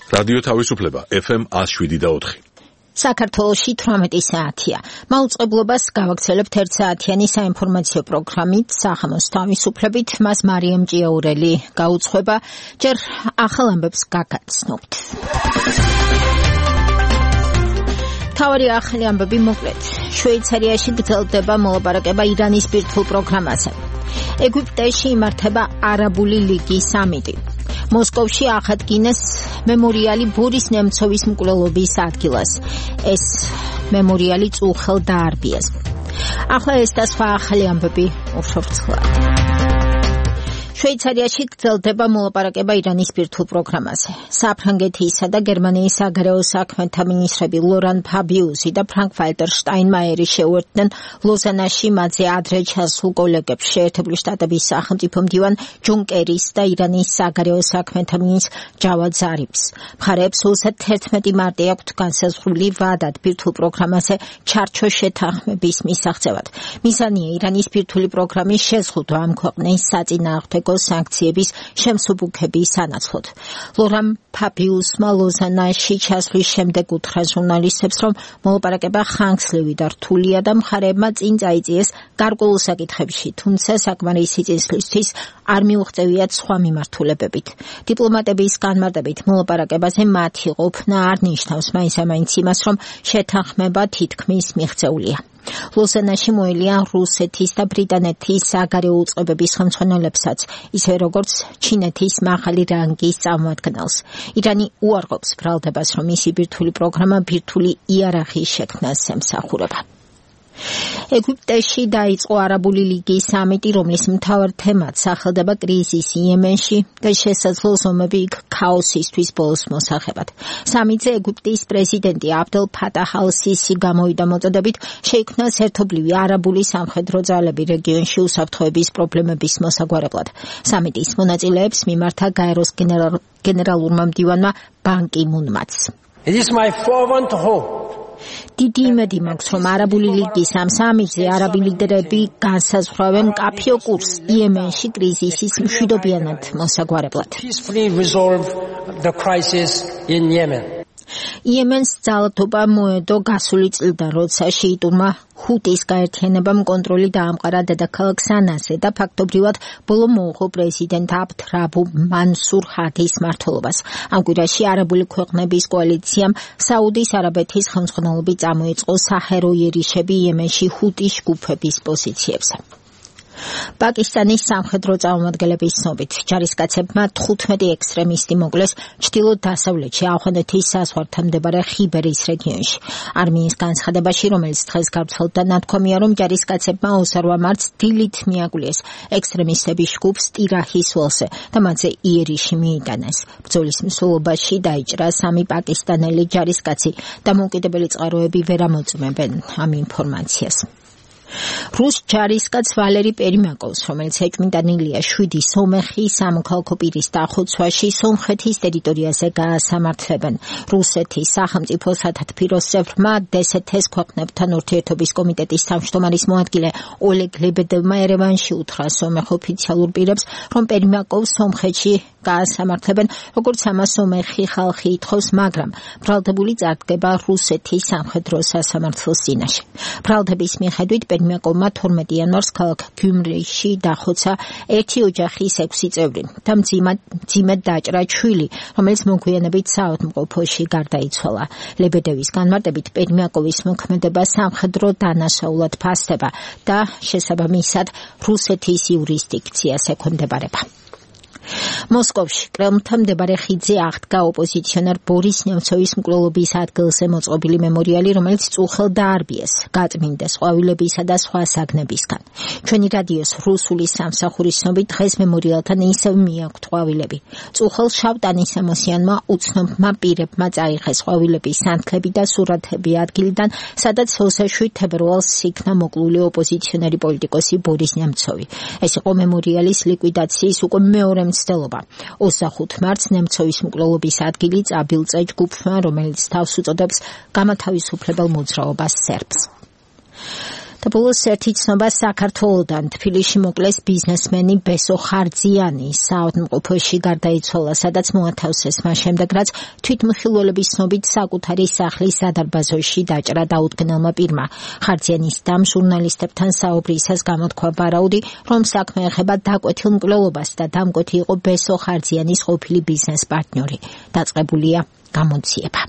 რადიო თავისუფლება FM 107.4. საქართველოში 18 საათია. მაუწყებლობას გავაგრძელებთ 1 საათიანი საინფორმაციო პროგრამით სახამოს თავისუფლებით, მას მარიამ ჭიაურელი გაუძღვება, ჯერ ახალ ამბებს გაგაცნობთ. თავი ახალი ამბები მოკლედ. შვეიცარიაში გრძელდება მოლაპარაკება ირანის ბირთვულ პროგრამაზე. ეგვიპტეში იმართება არაბული ლიგის სამიტი. მოსკოვში აღადგინეს მემორიალი ბორის ნემცოვის მკვლელობის ადგილას. ეს მემორიალი წუხელ დაარბიეს. ახლა ეს და სხვა ახალი ამბები უფრო ვრცლად. შვეიცარიაში გრძელდება მოლაპარაკება ირანის ბირთვულ პროგრამაზე. საფრანგეთისა და გერმანიის საგარეო საქმეთა მინისტრები ლორან ფაბიუსი და ფრანკ-ვალტერ შტაინმაიერი შეუერთდნენ ლოზანაში მათზე ადრე ჩასულ კოლეგებს შეერთებული შტატების სახელმწიფო მდივან ჯონ კერის და ირანის საგარეო საქმეთა მინისტრ ჯავად ზარიფს. მხარეებს 31 მარტი აქვთ განსაზღვრული ვადად ბირთვულ პროგრამაზე ჩარჩოს შეთანხმების მისაღწევად. მიზანია ირანის ბირთვული პროგრამის შეზღუდვა ამ ქვეყნის საწინააღმდეგო სანქციების შემსუბუქების სანაცვლოდ. ლორან ფაბიუსმა ლოზანაში ჩასვლის შემდეგ უთხრა ჟურნალისტებს, რომ მოლაპარაკება ხანგრძლივი და რთულია და მხარეებმა წინ წაიწიეს გარკვეულ საკითხებში, თუმცა საკმარისი წინსვლისთვის არ მიუღწევიათ სხვა მიმართულებებით. დიპლომატების განმარტებით მოლაპარაკებაზე მათი ყოფნა არ ნიშნავს მაინც იმას, რომ შეთანხმება თითქმის მიღწეულია. ლოზანაში მოელია რუსეთის და ბრიტანეთის საგარეო უწყებების ხელმძღვანელებსაც, ისე როგორც ჩინეთის მაღალი რანგის წარმომადგენელს. ირანი უარყოფს ბრალდებას, რომ მისი ბირთვული პროგრამა ბირთვული იარაღის შექმნას ემსახურება. ეგვიპტეში დაიწყო არაბული ლიგის სამიტი, რომლის მთავარ თემად სახელდება კრიზისი იემენში და შესაძლო ზომები იქ ქაოსისთვის ბოლოს მოსახებად. სამიტზე ეგვიპტის პრეზიდენტი აბდელ ფატაჰ ალ-სისი გამოვიდა მოწოდებით, შეიქმნას ერთობლივი არაბული სამხედრო ძალები რეგიონში უსაფრთხოების პრობლემების მოსაგვარებლად. სამიტის მონაწილეებს მიმართა გაეროს გენერალურმა მდივანმა ბან კი მუნმაც. It is my fervent hope. დიდი იმედი მაქვს, რომ არაბული ლიგის ამ სამიტზე არაბი ლიდერები განსაზღვრავენ მკაფიო კურსს იემენში კრიზისის მშვიდობიანად მოსაგვარებლად. Peacefully resolve the crisis in Yemen. იემენს ძალადობა მოედო გასული წლიდან, როცა შეიტურმა ჰუტის გაერთიანებამ კონტროლი დაამყარა დედაქალაქ სანაზე და ფაქტობრივად ბოლო მოუღო პრეზიდენტ აბდ რაბუ მანსურ ჰადის მმართველობას. ამ კვირაში არაბული ქვეყნების კოალიციამ საუდის არაბეთის ხელმძღვანელობით წამოიწყო საჰერო იერიშები იემენში ჰუტის ჯგუფების პოზიციებზე. პაკისტანის სამხედრო წარმომადგენლების ცნობით, ჯარისკაცებმა 15 ექსტრემისტი მოკლეს ჩრდილო-დასავლეთში ავღანეთის საზღვართან მდებარე ხიბერის რეგიონში. არმიის განცხადებაში, რომელიც დღეს გავრცელდა, ნათქვამია, რომ ჯარისკაცებმა 28 მარტს დილით მიაგულიეს ექსტრემისტების ჯგუფს ტირაჰის ველზე და მათზე იერიში მიიტანეს. ბრძოლის მსვლელობაში დაიჭრა 3 პაკისტანელი ჯარისკაცი. დამოუკიდებელი წყაროები ვერ ამოწმებენ ამ ინფორმაციას. რუს ჯარისკაც ვალერი პერიმაკოვს, რომელიც ეჭვმიტანილია 7 სომეხი სამოქალაქო პირის დახოცვაში სომხეთის ტერიტორიაზე გაასამართლებენ. რუსეთის სახელმწიფო სათათბიროს წევრმა დსთ-ს ქვეყნებთან ურთიერთობის კომიტეტის თავმჯდომარის მოადგილე ოლეგ ლებედევმა ერევანში უთხრა სომეხ ოფიციალურ პირებს, რომ პერიმაკოვს სომხეთში გაასამართლებენ, როგორც ამას სომეხი ხალხი ითხოვს, მაგრამ ბრალდებული წარდგება რუსეთის სამხედრო სასამართლოს წინაშე. ბრალდების მიხედვით პერიმაკოვმა 12 იანვარს ქალაქ გიუმრიში დახოცა ერთი ოჯახის 6 წევრი და მძიმედ დაჭრა ჩვილი, რომელიც მოგვიანებით საავადმყოფოში გარდაიცვალა. ლებედევის განმარტებით პერიმაკოვის მოქმედება სამხედრო დანაშაულად ფასდება და შესაბამისად რუსეთის იურისდიქციას ექვემდებარება. მოსკოვში კრემლთან მდებარე ხიდზე აღდგა ოპოზიციონერ ბორის ნემცოვის მკვლელობის ადგილზე მოწყობილი მემორიალი, რომელიც წუხელ დაარბიეს, გაწმინდეს ყვავილებისა და სხვა საგნებისგან. ჩვენი რადიოს რუსული სამსახურის ცნობით დღეს მემორიალთან ისევ მიაქვთ ყვავილები. წუხელ შავტანისამოსიანმა უცნობმა პირებმა წაიღეს ყვავილების სანთლები და სურათები ადგილიდან, სადაც 27 თებერვალს იქნა მოკლული ოპოზიციონერი პოლიტიკოსი ბორის ნემცოვი. ეს იყო მემორიალის ლიკვიდაციის უკვე მეორე მცდელობა. 25 მარტს ნემცოვის მკვლელობის ადგილი წაბილწა ჯგუფმა, რომელიც თავს უწოდებს გამათავისუფლებელ მოძრაობას სერბს. და ბოლოს ერთი ცნობა საქართველოდან თბილისში მოკლეს ბიზნესმენი ბესო ხარძიანი საავადმყოფოში გარდაიცვალა, სადაც მოათავსეს მას შემდეგ, რაც თვითმხილველების ცნობით საკუთარი სახლის სადარბაზოში დაჭრა დაუდგენელმა პირმა. ხარძიანის დამ ჟურნალისტებთან საუბრისას გამოთქვა ვარაუდი, რომ საქმე ეხება დაკვეთილ მკვლელობას და დამკვეთი იყო ბესო ხარძიანის ყოფილი ბიზნეს პარტნიორი. დაწყებულია გამოცდილება.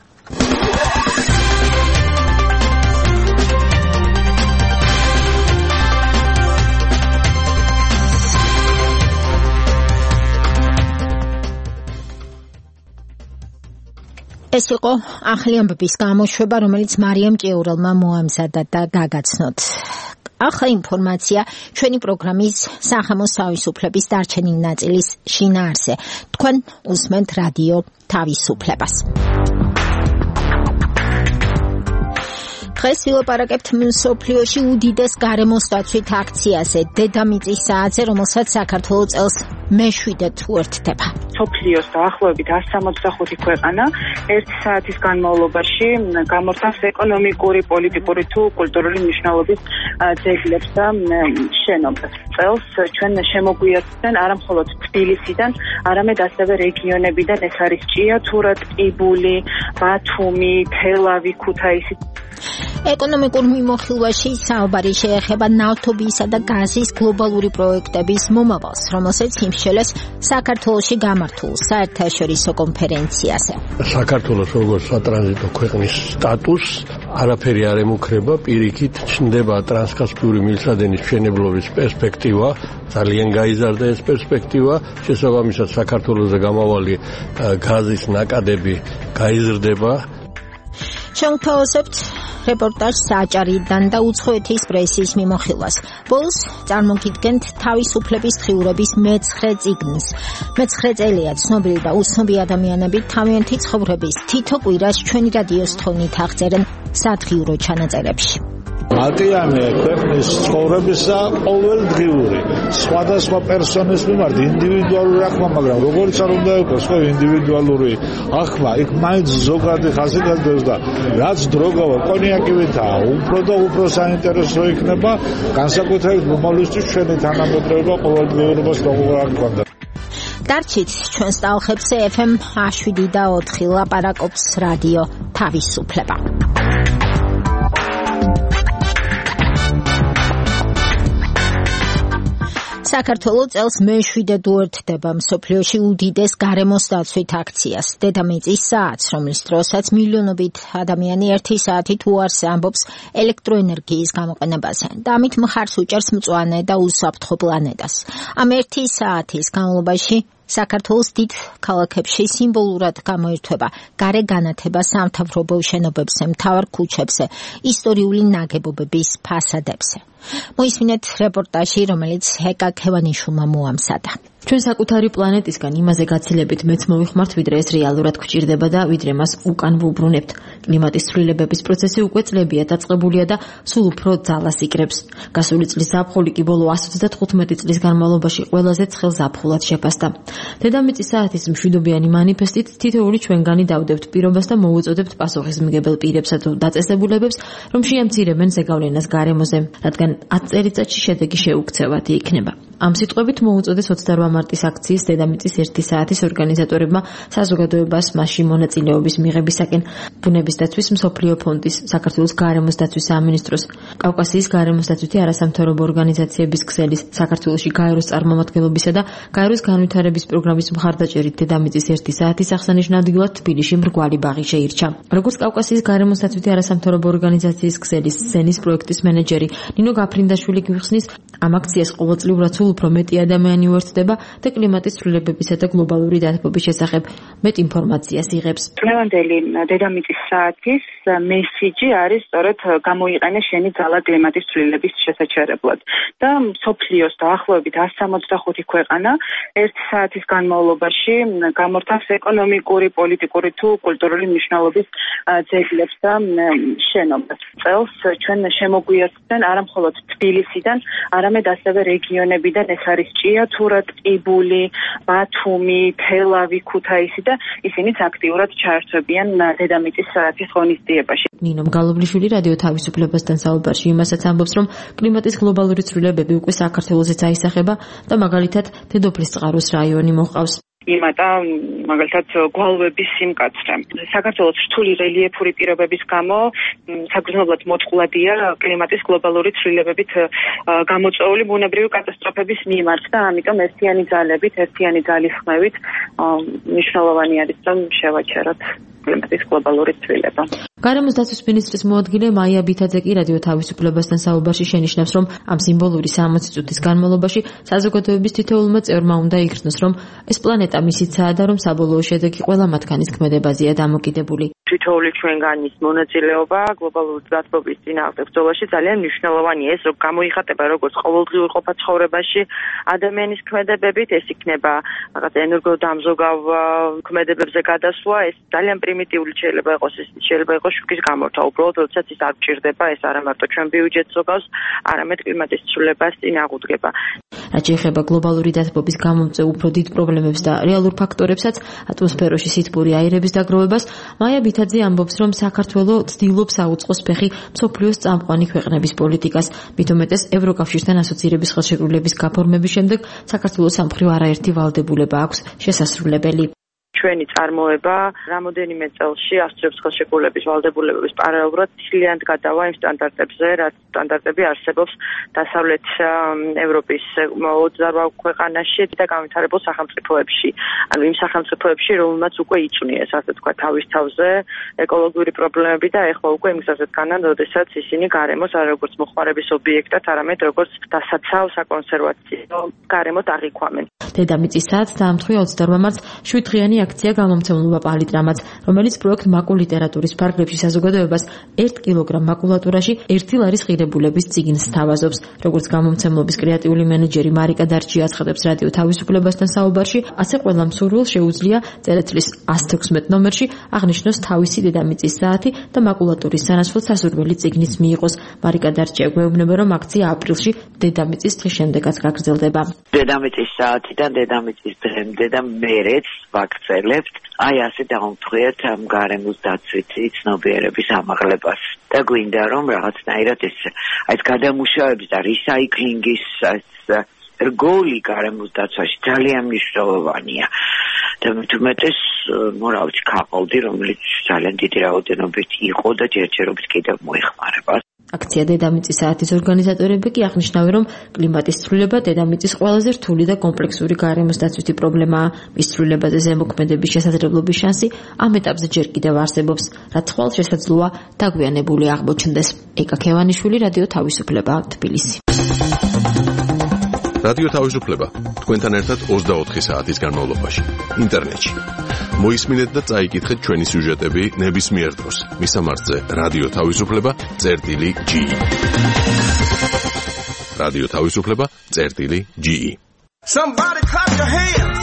ეს იყო ახალი ამბების გამოშვება, რომელიც მარიამ ჭიაურელმა მოამზადა და გაგაცნოთ. ახლა ინფორმაცია ჩვენი პროგრამის სახამოს თავისუფლების დარჩენილი ნაწილის შინაარსზე. თქვენ უსმენთ რადიო თავისუფლებას. დღეს ვილაპარაკებთ მსოფლიოში უდიდეს გარემოსდაცვით აქციაზე, დედამიწის საათზე, რომელსაც საქართველოს წელს მე-7 უერთდება. მსოფლიოს დაახლოებით 165 ქვეყანა 1 საათის განმავლობაში გამორთავს ეკონომიკური, პოლიტიკური თუ კულტურული მნიშვნელობის ძეგლებს და შენობას. წელს ჩვენ შემოგვიერთდნენ არა მხოლოდ თბილისიდან, არამედ ასევე რეგიონებიდან, ეს არის ჭიათურა, ტყიბული, ბათუმი, თელავი, ქუთაისი. ეკონომიკურ მიმოხილვაში საუბარი შეეხება ნავთობისა და გაზის გლობალური პროექტების მომავალს, რომელსაც იმსჯელეს საქართველოში გამართულ საერთაშორისო კონფერენციაზე. საქართველოს როგორც სატრანზიტო ქვეყნის სტატუსს არაფერი არ ემუქრება, პირიქით ჩნდება ტრანსკასპიური მილსადენის მშენებლობის პერსპექტივა, ძალიან გაიზარდა ეს პერსპექტივა, შესაბამისად საქართველოზე გამავალი გაზის ნაკადები გაიზრდება. შევთავაზებთ რეპორტაჟს საჭარიდან და უცხოეთის პრესის მიმოხილვას. ბოლოს წარმოგიდგენთ თავისუფლების დღიურების მე-9 წიგნს. მე-9 წელია ცნობილი და უცნობი ადამიანები თავიანთი ცხოვრების თითო კვირას ჩვენი რადიოს თხოვნით აღწერენ სადღიურო ჩანაწერებში. მატიანე ქვეყნის ცხოვრებისა ყოველდღიური სხვადასხვა პერსონის მიმართ ინდივიდუალური აღქმა, მაგრამ როგორც არ უნდა იყოს ხო ინდივიდუალური აღქმა, იქ მაინც ზოგადი ხასიათებს და რაც დრო გავა კონიაკივითაა, უფრო და უფრო საინტერესო იქნება, განსაკუთრებით მომავლისთვის ჩვენი თანამედროვე ყოველდღიურობას როგორ გქონდა. დარჩით ჩვენს ტალღებზე FM 107.4 ლაპარაკობს რადიო თავისუფლება. საქართველოს წელს მე-7 უერთდება მსოფლიოში უდიდეს გარემოსდაცვით აქციას, დედამიწის საათს, რომლის დროსაც მილიონობით ადამიანი 1 საათით უარს ამბობს ელექტროენერგიის გამოყენებაზე და ამით მხარს უჭერს მწვანე და უსაფრთხო პლანეტას. ამ 1 საათის განმავლობაში საქართველოს დიდ ქალაქებში სიმბოლურად გამოირთვება გარე განათება სამთავრობო შენობებზე, მთავარ ქუჩებზე, ისტორიული ნაგებობების ფასადებზე. მოისმინეთ რეპორტაჟი, რომელიც ჰეკა ქევანიშვილმა მოამზადა. ჩვენ საკუთარი პლანეტისგან იმაზე გაცილებით მეც მოვიხმართ, ვიდრე ეს რეალურად გვჭირდება და ვიდრე მას უკან ვუბრუნებთ. კლიმატის ცვლილებების პროცესი უკვე წლებია დაწყებულია და სულ უფრო ძალას იკრებს. გასული წლის ზაფხული კი ბოლო 135 წლის განმავლობაში ყველაზე ცხელ ზაფხულად შეფასდა. დედამიწის საათის მშვიდობიანი მანიფესტით თითოეული ჩვენგანი დავდებთ პირობას და მოუწოდებთ პასუხისმგებელ პირებსა თუ დაწესებულებებს, რომ შეამცირებენ ზეგავლენას გარემოზე, რადგან 10 წელიწადში შედეგი შეუქცევადი იქნება. ამ სიტყვებით მოუწოდეს 28 მარტის აქციის დედამიწის 1 საათის ორგანიზატორებმა საზოგადოებას მასში მონაწილეობის მიღებისაკენ ბუნების დაცვის მსოფლიო ფონდის, საქართველოს გარემოსდაცვის სამინისტროს, კავკასიის გარემოსდაცვითი არასამთავრობო ორგანიზაციების ქსელის, საქართველოში გაეროს წარმომადგენლობისა და გაეროს განვითარების პროგრამის მხარდაჭერით დედამიწის 1 საათის აღსანიშნავ ადგილად თბილისში მრგვალი ბაღი შეირჩა. როგორც კავკასიის გარემოსდაცვითი არასამთავრობო ორგანიზაციის ქსელის სცენის პროექტის მენეჯერი ნინო გაფრინდაშვილი გვიხსნის, ამ აქციას ყოველწლიურად სულ უფრო მეტი ადამიანი უერთდება და კლიმატის ცვლილებებისა და გლობალური დათბობის შესახებ მეტ ინფორმაციას იღებს. დღევანდელი დედამიწის საათის მესიჯი არის სწორედ გამოიყენე შენი ძალა კლიმატის ცვლილების შესაჩერებლად და მსოფლიოს დაახლოებით 165 ქვეყანა 1 საათის განმავლობაში გამორთავს ეკონომიკური, პოლიტიკური თუ კულტურული მნიშვნელობის ძეგლებს და შენობას. წელს ჩვენ შემოგვიერთდნენ არა მხოლოდ თბილისიდან, არამედ ასევე რეგიონებიდან აქედან ეს არის ჭიათურა, ტყიბული, ბათუმი, თელავი, ქუთაისი და ისინიც აქტიურად ჩაერთვებიან დედამიწის საათის ღონისძიებაში. ნინო მგალობლიშვილი რადიო თავისუფლებასთან საუბარში იმასაც ამბობს, რომ კლიმატის გლობალური ცვლილებები უკვე საქართველოსაც აისახება და მაგალითად დედოფლის წყაროს რაიონი მოყავს. იმატა მაგალითად გვალვების სიმკაცრე. საქართველოს რთული რელიეფური პირობების გამო საგრძნობლად მოწყვლადია კლიმატის გლობალური ცვლილებებით გამოწვეული ბუნებრივი კატასტროფების მიმართ და ამიტომ ერთიანი ძალის ხმევით მნიშვნელოვანი არის რომ შევაჩეროთ კლიმატის გლობალური ცვლილება. გარემოს დაცვის მინისტრის მოადგილე მაია ბითაძე კი რადიო თავისუფლებასთან საუბარში შენიშნავს, რომ ამ სიმბოლური 60 წუთის განმავლობაში საზოგადოების თითოეულმა წევრმა უნდა იგრძნოს, რომ ეს პლანეტა მისიცაა და რომ საბოლოო შედეგი ყველა მათგანის ქმედებაზეა დამოკიდებული. თითოეული ჩვენგანის მონაწილეობა გლობალური დათბობის წინააღმდეგ ბრძოლაში ძალიან მნიშვნელოვანია. ეს გამოიხატება როგორც ყოველდღიურ ყოფა ცხოვრებაში ადამიანის ქმედებებით, ეს იქნება რაღაც ენერგოდამზოგავ ქმედებებზე გადასვლა, ეს ძალიან პრიმიტიული შეიძლება იყოს, ეს შეიძლება იყოს შუქის გამორთა, უბრალოდ როდესაც ის არ გჭირდება, ეს არა მარტო ჩვენ ბიუჯეტს ზოგავს, არამედ კლიმატის ცვლილებას წინააღმდება. რაც შეეხება გლობალური დათბობის გამომწვევ უფრო დიდ პრობლემებს და რეალურ ფაქტორებსაც, ატმოსფეროში სითბური აირების დაგროვებას, მაია ბითაძე ამბობს, რომ საქართველოს ცდილობს აუწყოს ფეხი მსოფლიოს წამყვანი ქვეყნების პოლიტიკას. მით უმეტეს ევროკავშირთან ასოცირების ხელშეკრულების გაფორმების შემდეგ საქართველოს სამხრივ არაერთი ვალდებულება აქვს შესასრულებელი. ჩვენი წარმოება რამოდენიმე წელში ასოცირების ხელშეკრულების ვალდებულებების პარალელურად ცილიანად გადავა იმ სტანდარტებზე, რაც სტანდარტები არსებობს დასავლეთ ევროპის 28 ქვეყანაში და განვითარებულ სახელმწიფოებში. ანუ იმ სახელმწიფოებში, რომელმაც უკვე იწვნიეს, ასე თქვა, თავის თავზე ეკოლოგიური პრობლემები და ეხლა უკვე იმ გზაზე დგანან, როდესაც ისინი გარემოს არ როგორც მოხმარების ობიექტად, არამედ როგორც დასაცავ საკონსერვაციო გარემოთ აღიქვამენ. დედამიწის საათს დაამტყია 28 მარტს 7 დღიანი აქცია გამომცემლობა პალიტრამაც, რომელიც პროექტ მაკულ-ლიტერატურის ფარგლებში საზოგადოებას 1 კილოგრამ მაკულატურაში 1 ლარის ღირებულების წიგნს სთავაზობს. როგორც გამომცემლობის კრეატიული მენეჯერი მარიკა დარჩი აცხადებს რადიო თავისუფლებასთან საუბარში, ასე ყველა მსურველს შეუძლია წერეთლის 116 ნომერში აღნიშნოს თავისი დედამიწის საათი და მაკულატურის სანაცვლოდ სასურველი წიგნიც მიიღოს. მარიკა დარჩი გვეუბნება, რომ აქცია აპრილში დედამიწის დღის შემდეგაც გაგრძელდება. დედამიწის საათიდან დედამიწის დღემდე და მერეც ვაქცელებთ, აი ასე დავამტყიეთ ამ გარემოს დაცვითი ცნობიერების ამაღლებას. და გვინდა რომ რაღაცნაირად ეს გადამუშავების და რისაიკლინგის რგოლი გარემოს დაცვაში ძალიან მნიშვნელოვანია. და მით უმეტეს, რა ვიცი, ქაღალდი, რომელიც ძალიან დიდი რაოდენობით იყო და ჯერჯერობით კიდევ მოიხმარება. აქცია დედამიწის საათის ორგანიზატორები კი აღნიშნავენ, რომ კლიმატის ცვლილება დედამიწის ყველაზე რთული და კომპლექსური გარემოს დაცვითი პრობლემაა. მის ცვლილებაზე ზემოქმედების შესაძლებლობის შანსი ამ ეტაპზე ჯერ კიდევ არსებობს, რაც ხვალ შესაძლოა დაგვიანებული აღმოჩნდეს. ეკა ქევანიშვილი, რადიო თავისუფლება, თბილისი. რადიო თავისუფლება თქვენთან ერთად 24 საათის განმავლობაში ინტერნეტში. მოისმინეთ და წაიკითხეთ ჩვენი სიუჟეტები ნებისმიერ დროს. მისამართზე რადიო თავისუფლება.ge. რადიო თავისუფლება.ge. Somebody clap your hands.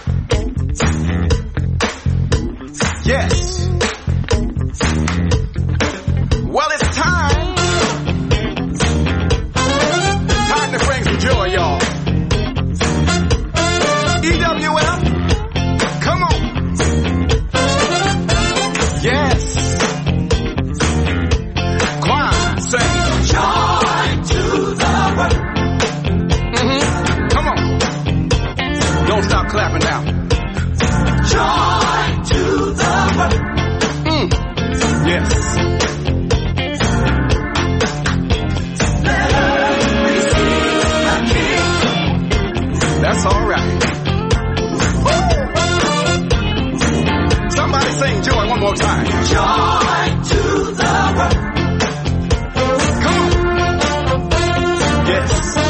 Yes. Well, it's time. Time to bring some joy, y'all. EWF, come on. Yes. Choir, sing. Joy to the world. Come on. Don't stop clapping now. Joy to the world. Yes. That's all right. Somebody sing joy one more time. Joy to the world. Come on. Yes.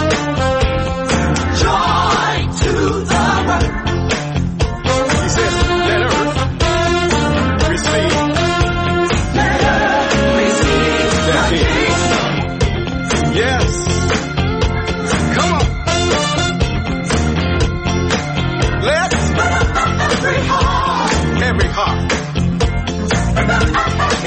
Joy to the world. He says, let earth receive. Let earth receive the King. Yes. Come on. Let's every heart.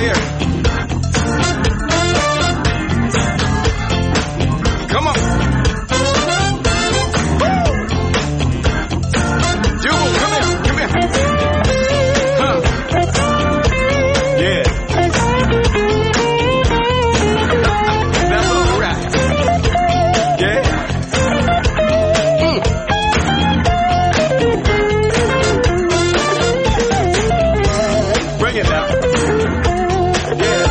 here. Come on. Jubal, come here. Huh. Yeah. That's all right. Yeah. Bring it now. Yeah.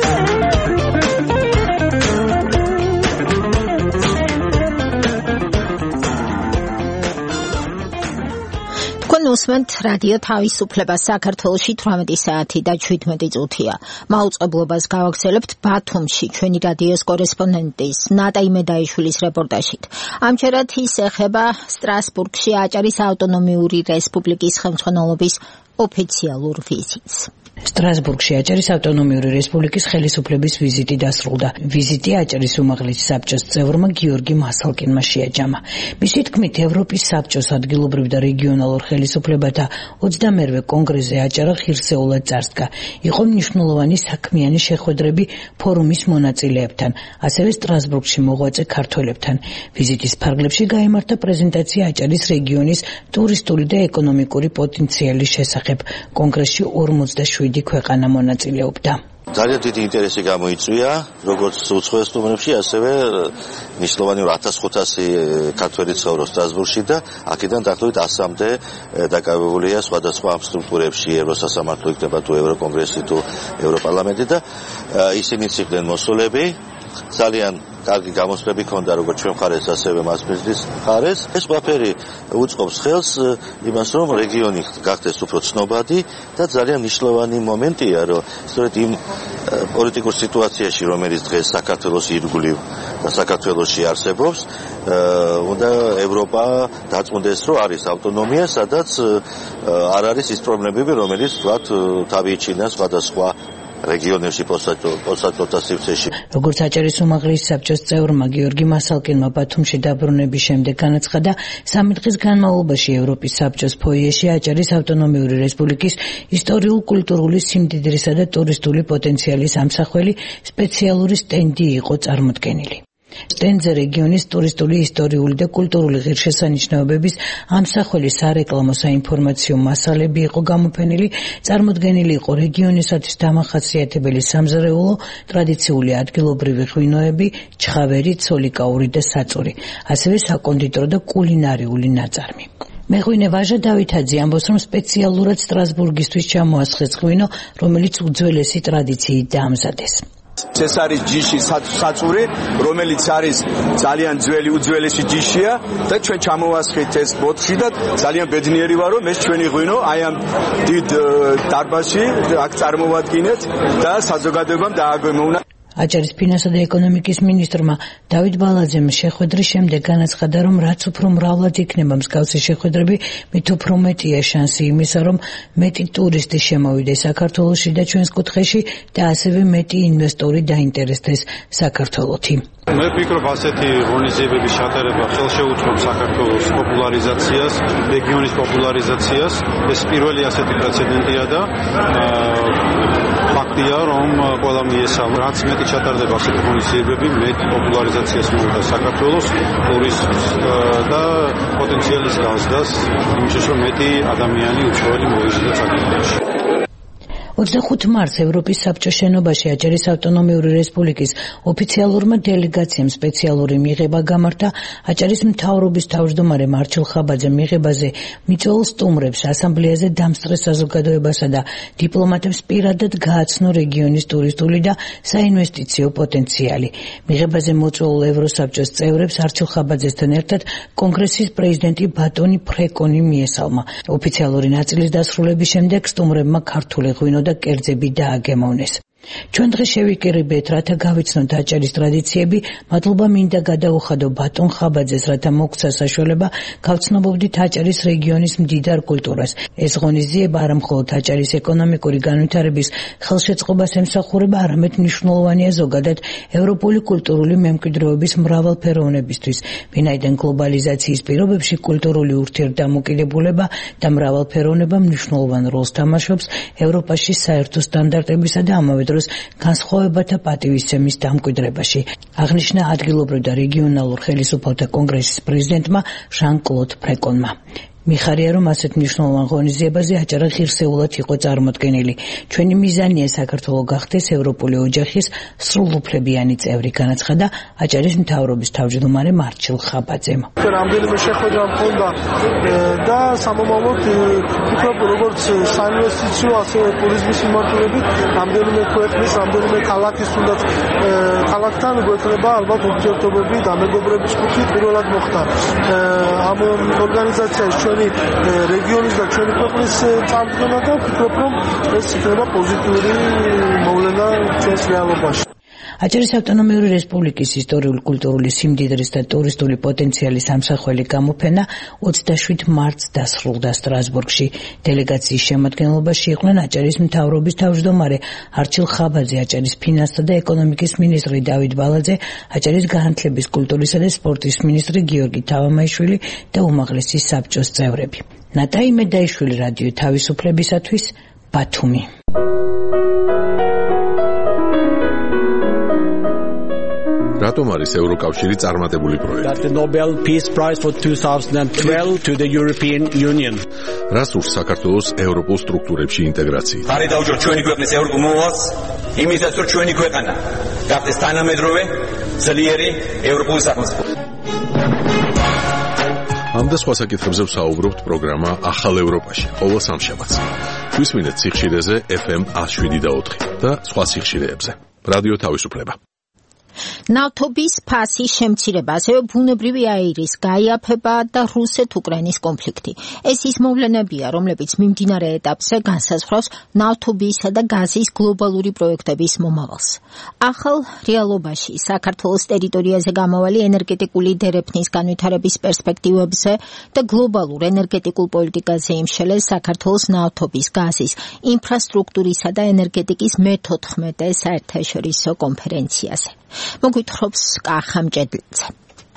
უსმენთ რადიო თავისუფლება საქართველოში 18 საათი და 17 წუთია. მაუწყებლობას გავაგრძელებთ ბათუმში ჩვენი რადიოს კორესპონდენტის ნატაი მედაიშვილის რეპორტაჟით. ამჯერად ის ეხება სტრასბურგში აჭარის ავტონომიური რესპუბლიკის ხელმძღვანელობის ოფიციალურ ვიზიტს. სტრასბურგში აჭარის ავტონომიური რესპუბლიკის ხელისუფლების ვიზიტი დასრულდა. ვიზიტი აჭარის უმაღლესი საბჭოს წევრმა გიორგი მასალკინმა შეაჯამა. მისი თქმით, ევროპის საბჭოს ადგილობრივ და რეგიონალურ ხელისუფლებათა 22-ვე კონგრესზე აჭარა ღირსეულად წარსდგა. იყო მნიშვნელოვანი საქმიანი შეხვედრები ფორუმის მონაწილეებთან, ასევე სტრასბურგში მოღვაწე ქართველებთან. ვიზიტის ფარგლებში გაიმართა პრეზენტაცია აჭარის რეგიონის ტურისტული და ეკონომიკური პოტენციალის შესახებ. კონგრესში 47 ქვეყანა მონაწილეობდა. ძალიან დიდი ინტერესი გამოიწვია, როგორც უცხოელ სტუმრებში, ასევე მნიშვნელოვანი 1500 ქართველი ცხოვრობს სტრასბურგში და აქედან დაახლოებით 100-მდე დაკავებულია სხვადასხვა ამ სტრუქტურებში, ევროსასამართლო იქნება თუ ევროკონგრესი თუ ევროპარლამენტი და ისინი იყვნენ მოსულები. ძალიან კარგი გამოსვლები ჰქონდა როგორც ჩვენ მხარეს, ასევე მასპინძლის მხარეს. ეს ყველაფერი უწყობს ხელს იმას, რომ რეგიონი გახდეს უფრო ცნობადი და ძალიან მნიშვნელოვანი მომენტია, რომ სწორედ იმ პოლიტიკურ სიტუაციაში, რომელიც დღეს საქართველოს ირგვლივ და საქართველოში არსებობს, უნდა ევროპა დაწმუნდეს, რომ არის ავტონომია, სადაც არ არის ის პრობლემები, რომელიც თქვათ თავი იჩინა სხვადასხვა რეგიონებში პოსტსატოთა სივრცეში. როგორც აჭარის უმაღლესი საბჭოს წევრმა გიორგი მასალკინმა ბათუმში დაბრუნების შემდეგ განაცხადა, 3 დღის განმავლობაში ევროპის საბჭოს ფოიეში აჭარის ავტონომიური რესპუბლიკის ისტორიულ-კულტურული სიმდიდრისა და ტურისტული პოტენციალის ამსახველი სპეციალური სტენდი იყო წარმოდგენილი. სტენდზე რეგიონის ტურისტული, ისტორიული და კულტურული ღირსშესანიშნაობების ამსახველი სარეკლამო საინფორმაციო მასალები იყო გამოფენილი, წარმოდგენილი იყო რეგიონისათვის დამახასიათებელი სამზარეულო, ტრადიციული ადგილობრივი ღვინოები, ჩხავერი, ცოლიკაური და საწური, ასევე საკონდიტრო და კულინარიული ნაწარმი. მეღვინე ვაჟა დავითაძე ამბობს, რომ სპეციალურად სტრასბურგისთვის ჩამოასხეს ღვინო, რომელიც უძველესი ტრადიციით დაამზადეს. ეს არის ჯიში საწური, რომელიც არის ძალიან ძველი უძველესი ჯიშია და ჩვენ ჩამოვასხით ეს ბოთლში და ძალიან ბედნიერი ვარ, რომ ეს ჩვენი ღვინო აი ამ დიდ დარბაზში აქ წარმოვადგინეთ და საზოგადოებამ დააგვემოვნა. აჭარის ფინანსთა და ეკონომიკის მინისტრმა დავით ბალაძემ შეხვედრის შემდეგ განაცხადა, რომ რაც უფრო მრავლად იქნება მსგავსი შეხვედრები, მით უფრო მეტია შანსი იმისა, რომ მეტი ტურისტი შემოვიდეს საქართველოში და ჩვენს კუთხეში და ასევე მეტი ინვესტორი დაინტერესდეს საქართველოთი. მე ვფიქრობ, ასეთი ღონისძიებების ჩატარება ხელშეუწყობს საქართველოს პოპულარიზაციას, რეგიონის პოპულარიზაციას. ეს პირველი ასეთი პრეცედენტია და ფაქტია, რომ ყველა მიესალმა, რაც მეტი ჩატარდება ასეთი ღონისძიებები, მეტ პოპულარიზაციას მოუწევს საქართველოს ტურიზმს და პოტენციალის გაზრდას, იმისთვის რომ მეტი ადამიანი უცხოელი მოიზრდეთ საქართველოში. 25 მარტს ევროპის საბჭოს შენობაში აჭარის ავტონომიური რესპუბლიკის ოფიციალურმა დელეგაციამ სპეციალური მიღება გამართა. აჭარის მთავრობის თავმჯდომარე მარჩილ ხაბაძემ მიღებაზე მიწვეულ სტუმრებს, ასამბლეაზე დამსწრე საზოგადოებასა და დიპლომატებს პირადად გააცნო რეგიონის ტურისტული და საინვესტიციო პოტენციალი. მიღებაზე მოწვეულ ევროსაბჭოს წევრებს არჩილ ხაბაძესთან ერთად კონგრესის პრეზიდენტი ბატონი ფრეკონი მიესალმა. ოფიციალური ნაწილის დასრულების შემდეგ სტუმრებმა ქართული ღვინო და კერძები დააგემოვნეს. ჩვენ დღეს შევიკრიბეთ, რათა გავიცნოთ აჭარის ტრადიციები, მადლობა მინდა გადაუხადო ბატონ ხაბაძეს, რათა მოგცა საშუალება გავცნობობდით აჭარის რეგიონის მდიდარ კულტურას. ეს ღონისძიება არა მხოლოდ აჭარის ეკონომიკური განვითარების ხელშეწყობას ემსახურება, არამედ მნიშვნელოვანია ზოგადად ევროპული კულტურული მემკვიდრეობის მრავალფეროვნებისთვის, ვინაიდან გლობალიზაციის პირობებში კულტურული ურთიერთდამოკიდებულება და მრავალფეროვნება მნიშვნელოვან როლს თამაშობს ევროპაში საერთო სტანდარტებისა და ამავე დროს განსხვავებათა პატივისცემის დამკვიდრებაში. აღნიშნა ადგილობრივ და რეგიონალურ ხელისუფალთა კონგრესის პრეზიდენტმა ჟან-კლოდ ფრეკონმა. მიხარია, რომ ასეთ მნიშვნელოვან ღონისძიებაზე აჭარა ღირსეულად იყო წარმოდგენილი. ჩვენი მიზანია საქართველოს გახდეს ევროპული ოჯახის სრულუფლებიანი წევრი, განაცხადა აჭარის მთავრობის თავმჯდომარე მარჩილ ხაბაძემ. რამდენიმე შეხვედრა მქონდა და სამომავლოდ ვფიქრობ, როგორც საინვესტიციო, ასევე ტურიზმის მიმართულებით რამდენიმე ქვეყნის, რამდენიმე ქალაქის თუნდაც ქალაქთან გვექნება ალბათ ურთიერთობები და მეგობრობის კუთხით პირველად მოხდა. ამ ორგანიზაციაში რეგიონის და ჩვენი ქვეყნის წარდგენა და ვფიქრობ, რომ ეს იქნება პოზიტიური მოვლენა ჩვენს რეალობაში. აჭარის ავტონომიური რესპუბლიკის ისტორიულ-კულტურული სიმდიდრის და ტურისტული პოტენციალის ამსახველი გამოფენა 27 მარტს დასრულდა სტრასბურგში. დელეგაციის შემადგენლობაში იყვნენ აჭარის მთავრობის თავმჯდომარე არჩილ ხაბაძე, აჭარის ფინანსთა და ეკონომიკის მინისტრი დავით ბალაძე, აჭარის განათლების, კულტურისა და სპორტის მინისტრი გიორგი თავამაიშვილი და უმაღლესი საბჭოს წევრები. ნატაი მედაიშვილი, რადიო თავისუფლებისათვის, ბათუმი. რატომ არის ევროკავშირი წარმატებული პროექტი? The Nobel Peace Prize for 2012 to the European Union. რას ურს საქართველოს ევროპულ სტრუქტურებში ინტეგრაციით? ხარი დაუჭროთ ჩვენი ქვეყნის ევროპულ მოვალს, იმისათვის რომ ჩვენი ქვეყანა გახდეს თანამედროვე, ძლიერი ევროპული სახელმწიფო. ამ და სხვა საკითხებზე ვსაუბრობთ პროგრამა ახალ ევროპაში, ყოველ სამშაბათს. გვისმინეთ სიხშირეზე FM 107.4 და სხვა სიხშირეებზე. რადიო თავისუფლება. ნავთობის ფასის შემცირება, ასევე ბუნებრივი აირის გაიაფება და რუსეთ-უკრაინის კონფლიქტი. ეს ის მოვლენებია, რომლებიც მიმდინარე ეტაპზე განსაზღვრავს ნავთობისა და გაზის გლობალური პროექტების მომავალს. ახალ რეალობაში საქართველოს ტერიტორიაზე გამავალი ენერგეტიკული დერეფნის განვითარების პერსპექტივებზე და გლობალურ ენერგეტიკულ პოლიტიკაზე იმშელეს საქართველოს ნავთობის, გაზის, ინფრასტრუქტურისა და ენერგეტიკის მე-14 საერთაშორისო კონფერენციაზე. მოგვითხრობს კახა მჭედლიძე.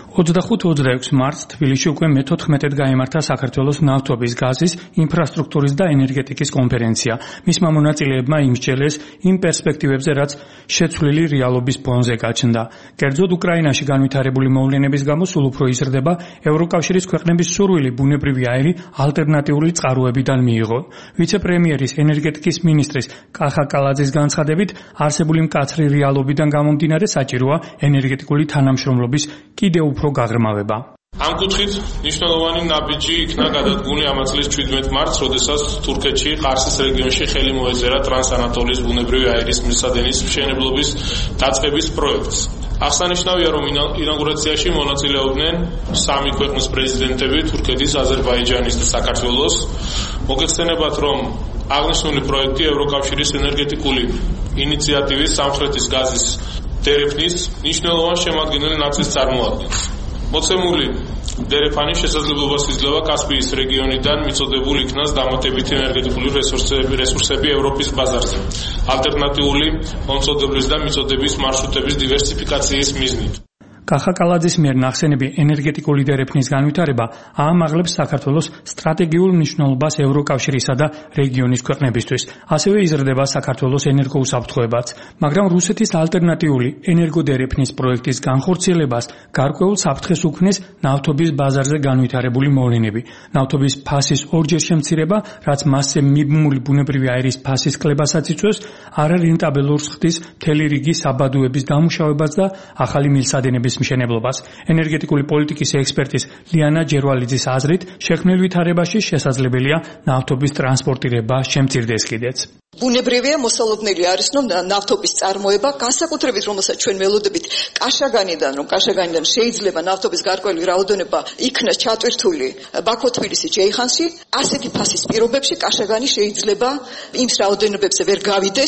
25-26 მარტს თბილისში უკვე მე-14-ად გაიმართა საქართველოს ნავთობის, გაზის, ინფრასტრუქტურის და ენერგეტიკის კონფერენცია. მისმა მონაწილეებმა იმსჯელეს იმ პერსპექტივებზე, რაც შეცვლილი რეალობის ფონზე გაჩნდა. კერძოდ, უკრაინაში განვითარებული მოვლენების გამო სულ უფრო იზრდება ევროკავშირის ქვეყნების სურვილი ბუნებრივი აირი ალტერნატიული წყაროებიდან მიიღო. ვიცე-პრემიერის ენერგეტიკის მინისტრის კახა კალაძის განცხადებით, არსებული მკაცრი რეალობიდან გამომდინარე საჭიროა ენერგეტიკული თანამშრომლობის კიდევ უფრო გაღრმავება. ამ კუთხით მნიშვნელოვანი ნაბიჯი იქნა გადადგმული ამ წლის 17 მარტს, როდესაც თურქეთში ყარსის რეგიონში ხელი მოეწერა ტრანსანატოლიის ბუნებრივი აირის მისადენის მშენებლობის დაწყების პროექტს. აღსანიშნავია, რომ ინაუგურაციაში მონაწილეობდნენ სამი ქვეყნის პრეზიდენტები, თურქეთის, აზერბაიჯანის და საქართველოს. მოგეხსენებათ, რომ აღნიშნული პროექტი ევროკავშირის ენერგეტიკული ინიციატივის სამხრეთის გაზის დერეფნის მნიშვნელოვან შემადგენელ ნაწილს წარმოადგენს. მოცემული დერეფანი შესაძლებლობას იძლევა კასპიის რეგიონიდან მიწოდებულ იქნას დამატებითი ენერგეტიკული რესურსები ევროპის ბაზარზე, ალტერნატიული მომწოდებლების და მიწოდების მარშრუტების დივერსიფიკაციის მიზნით. კახა კალაძის მიერ ნახსენები ენერგეტიკული დერეფნის განვითარება აამაღლებს საქართველოს სტრატეგიულ მნიშვნელობას ევროკავშირისა და რეგიონის ქვეყნებისთვის. ასევე იზრდება საქართველოს ენერგოუსაფრთხოებაც, მაგრამ რუსეთის ალტერნატიული ენერგოდერეფნის პროექტის განხორციელებას გარკვეულ საფრთხეს უქმნის ნავთობის ბაზარზე განვითარებული მოვლენები. ნავთობის ფასის ორჯერ შემცირება, რაც მასზე მიბმული ბუნებრივი აირის ფასის კლებასაც იწვევს, არარენტაბელურს ხდის მთელი რიგი საბადოების დამუშავებას და ახალი მილსადენების მშენებლობას. ენერგეტიკული პოლიტიკის ექსპერტის ლიანა ჯერვალიძის აზრით, შექმნილ ვითარებაში შესაძლებელია ნავთობის ტრანსპორტირება შემცირდეს კიდეც. ბუნებრივია მოსალოდნელი არის, რომ ნავთობის წარმოება, განსაკუთრებით რომელსაც ჩვენ ველოდებით კაშაგანიდან, რომ კაშაგანიდან შეიძლება ნავთობის გარკვეული რაოდენობა იქნას ჩატვირთული ბაქო-თბილისი-ჯეიხანში, ასეთი ფასის პირობებში კაშაგანი შეიძლება იმ რაოდენობებზე ვერ გავიდეს,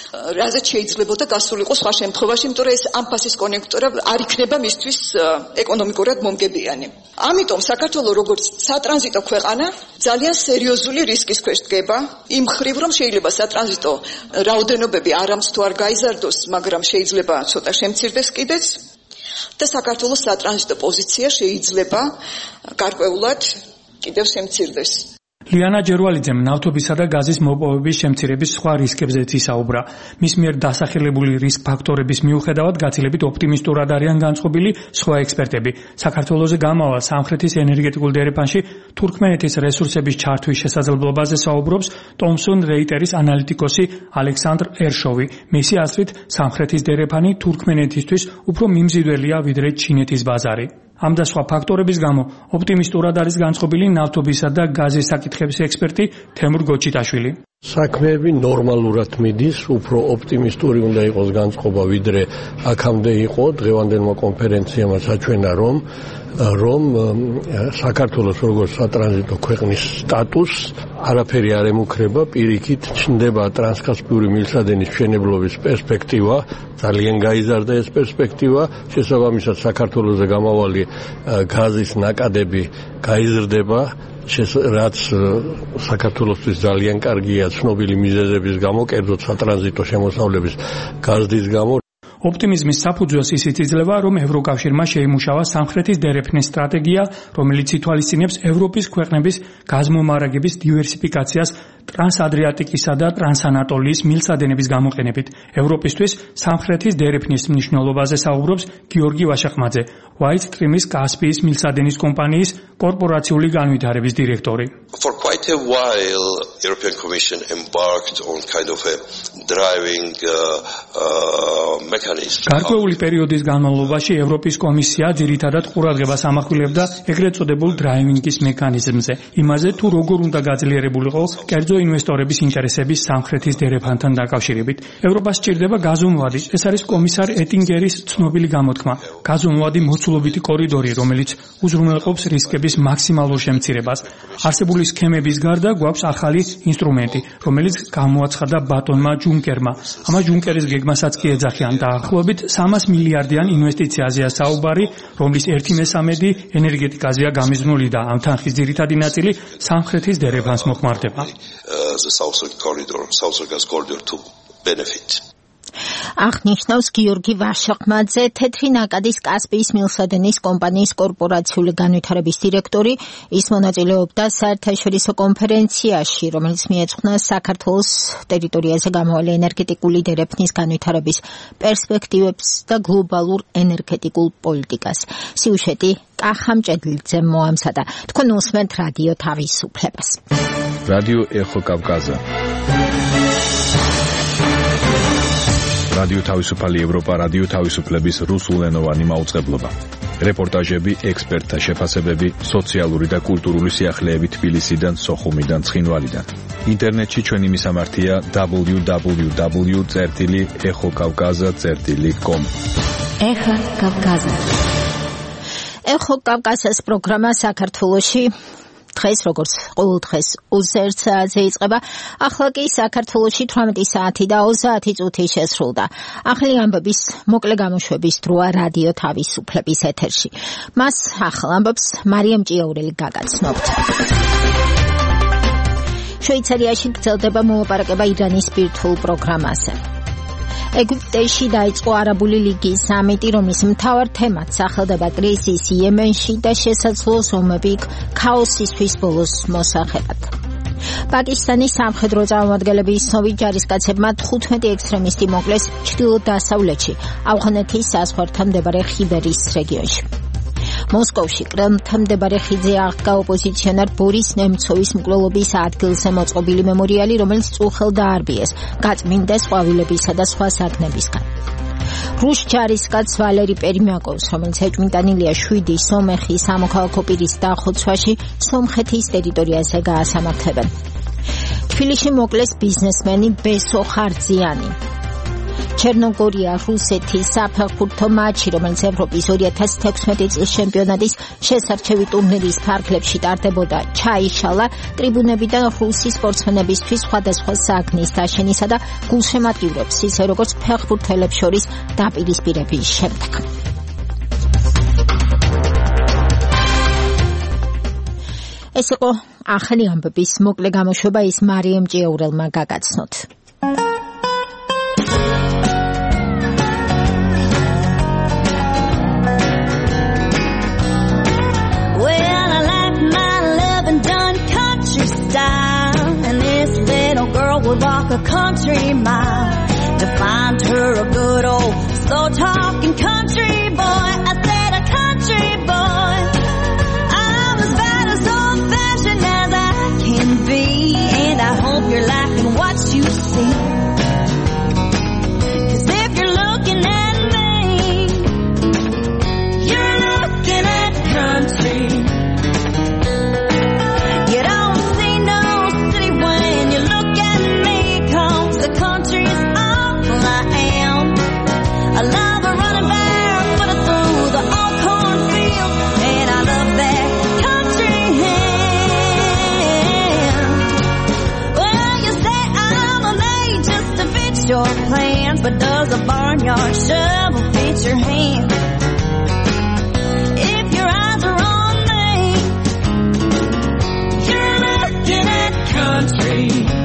რაზეც შეიძლებოდა გასულიყო სხვა შემთხვევაში, იმიტომ რომ ეს ამ ფასის კონექტორა არ იქნება მისთვის ეკონომიკურად მომგებიანი. ამიტომ საქართველოს როგორც სატრანზიტო ქვეყანა ძალიან სერიოზული რისკის ქვეშ დგება, იმ მხრივ რომ შეიძლება სატრანზიტო რაოდენობები არამც თუ არ გაიზარდოს, მაგრამ შეიძლება ცოტა შემცირდეს კიდეც და საქართველოს სატრანზიტო პოზიცია შეიძლება გარკვეულად კიდევ შემცირდეს. ლიანა ჯერვალიძემ ნავთობისა და გაზის მოპოვების შემცირების სხვა რისკებზეც ისაუბრა. მის მიერ დასახელებული რისკ ფაქტორების მიუხედავად გაცილებით ოპტიმისტურად არიან განწყობილი სხვა ექსპერტები. საქართველოს გამავალ სამხრეთის ენერგეტიკულ დერეფანში თურქმენეთის რესურსების ჩართვის შესაძლებლობაზე საუბრობს ტომსონ რეიტერის ანალიტიკოსი ალექსანდრ ერშოვი. მისი აზრით, სამხრეთის დერეფანი თურქმენეთისთვის უფრო მიმზიდველია ვიდრე ჩინეთის ბაზარი. ამ და სხვა ფაქტორების გამო ოპტიმისტურად არის განწყობილი ნავთობისა და გაზის საკითხების ექსპერტი თემურ გოჩიტაშვილი. საქმეები ნორმალურად მიდის, უფრო ოპტიმისტური უნდა იყოს განწყობა ვიდრე აქამდე იყო. დღევანდელმა კონფერენციამ საჩვენა რომ საქართველოს როგორც სატრანზიტო ქვეყნის სტატუსს არაფერი არ ემუქრება, პირიქით ჩნდება ტრანსკასპიური მილსადენის მშენებლობის პერსპექტივა, ძალიან გაიზარდა ეს პერსპექტივა, შესაბამისად საქართველოს გამავალი გაზის ნაკადები გაიზრდება, რაც საქართველოსთვის ძალიან კარგია ცნობილი მიზეზების გამო, კერძოდ სატრანზიტო შემოსავლების გაზდის გამო. ოპტიმიზმის საფუძველს ისიც იძლევა, რომ ევროკავშირმა შეიმუშავა სამხრეთის დერეფნის სტრატეგია, რომელიც ითვალისწინებს ევროპის ქვეყნების გაზმომარაგების დივერსიფიკაციას ტრანსადრიატიკისა და ტრანსანატოლიის მილსადენების გამოყენებით. ევროპისთვის სამხრეთის დერეფნის მნიშვნელობაზე საუბრობს გიორგი ვაშაყმაძე, White Stream-ის კასპიის მილსადენის კომპანიის კორპორაციული განვითარების დირექტორი. For quite a while, European Commission embarked on kind of a driving mechanism. გარკვეული პერიოდის განმავლობაში ევროპის კომისია ძირითადად ყურადღებას ამახვილებდა ეგრეთ წოდებულ დრაივინგის მექანიზმზე, იმაზე თუ როგორ უნდა გაძლიერებულიყო კერძო ინვესტორების ინტერესების სამხრეთის დერეფანთან დაკავშირებით. ევროპას სჭირდება გაზომვადი, ეს არის კომისარ ეტინგერის ცნობილი გამოთქმა. გაზომვადი მოცულობითი კორიდორი, რომელიც უზრუნველყოფს რისკების მაქსიმალურ შემცირებას. არსებული სქემების გარდა გვაქვს ახალი ინსტრუმენტი, რომელიც გამოაცხადა ბატონმა ჯუნკერმა. ამა ჯუნკერის გეგმასაც კი ეძახიან დაახლოებით 300 მილიარდიან ინვესტიციაზეა საუბარი, რომლის 1/3 ენერგეტიკაზეა გამიზნული და ამ თანხის ძირითადი ნაწილი სამხრეთის დერეფანს მოხმარდება. The Southern Gas Corridor to benefit. აღნიშნავს გიორგი ვაშაყმაძე, თეთრი ნაკადის კასპიის მილსადენის კომპანიის კორპორაციული განვითარების დირექტორი. ის მონაწილეობდა საერთაშორისო კონფერენციაში, რომელიც მიეძღვნა საქართველოს ტერიტორიაზე გამავალი ენერგეტიკული დერეფნის განვითარების პერსპექტივებს და გლობალურ ენერგეტიკულ პოლიტიკას. სიუჟეტი კახამ ჭედლიძემ მოამზადა. თქვენ უსმენთ რადიო თავისუფლებას. რადიო ეხო კავკაზა. რადიო თავისუფალი ევროპა, რადიო თავისუფლების რუსულენოვანი მაუწყებლობა. რეპორტაჟები, ექსპერტთა შეფასებები, სოციალური და კულტურული სიახლეები თბილისიდან, სოხუმიდან, ცხინვალიდან. ინტერნეტში ჩვენი მისამართია www.exokavkaza.com. ეხა კავკაზა. ეხო კავკაზას პროგრამა საქართველოში დღეს როგორც ყოველ დღეს 21 საათზე იწყება. ახლა კი საქართველოში 18 საათი და 30 წუთი შესრულდა. ახალი ამბების მოკლე გამოშვების დროა რადიო თავისუფლების ეთერში. მას ახალ ამბებს მარიამ ჭიაურელი გაგაცნობთ. შვეიცარიაში გრძელდება მოლაპარაკება ირანის ბირთვულ პროგრამაზე. ეგვიპტეში დაიწყო არაბული ლიგის სამიტი, რომლის მთავარ თემად სახელდება კრიზისი იემენში და შესაძლო ზომები ქაოსისთვის ბოლოს მოსახებად. პაკისტანის სამხედრო წარმომადგენლების ცნობით ჯარისკაცებმა 15 ექსტრემისტი მოკლეს ჩრდილო-დასავლეთში, ავღანეთის საზღვართან მდებარე ხიბერის რეგიონში. მოსკოვში კრემლთან მდებარე ხიდზე აღდგა ოპოზიციონარ ბორის ნემცოვის მკვლელობის ადგილზე მოწყობილი მემორიალი, რომელიც წუხელ დაარბიეს გაწმინდეს ყვავილებისა და სხვა საგნებისგან. რუს ჯარისკაც ვალერი პერიმაკოვს, რომელიც ეჭვმიტანილია 7 სომეხი სამოქალაქო პირის დახოცვაში, სომხეთის ტერიტორიაზე გაასამართლებენ. თბილისში მოკლეს ბიზნესმენი ბესო ხარძიანი. ჩერნოგორია რუსეთის საფეხბურთო მატჩი, რომელიც ევროპის 2016 წლის ჩემპიონატის შესარჩევი ტურნირის ფარგლებში ტარდებოდა, ჩაიშალა. ტრიბუნებიდან რუსი სპორტსმენებისთვის სხვადასხვა საგნის დაშენისა და გულშემატკივრებს, ისე როგორც ფეხბურთელებს შორის დაპირისპირების შემდეგ. ეს იყო ახალი ამბების მოკლე გამოშვება, ის მარიამ ჭიაურელმა გაგაცნოთ. Would walk a country mile to find her a good old slow talking country boy. I said a country boy. I'm as bad as old fashioned as I can be, and I hope you're liking what you see. 'Cause if you're looking at me, you're looking at country. Your plans, but does a barnyard shovel fit your hand? If your eyes are on me, you're looking at country.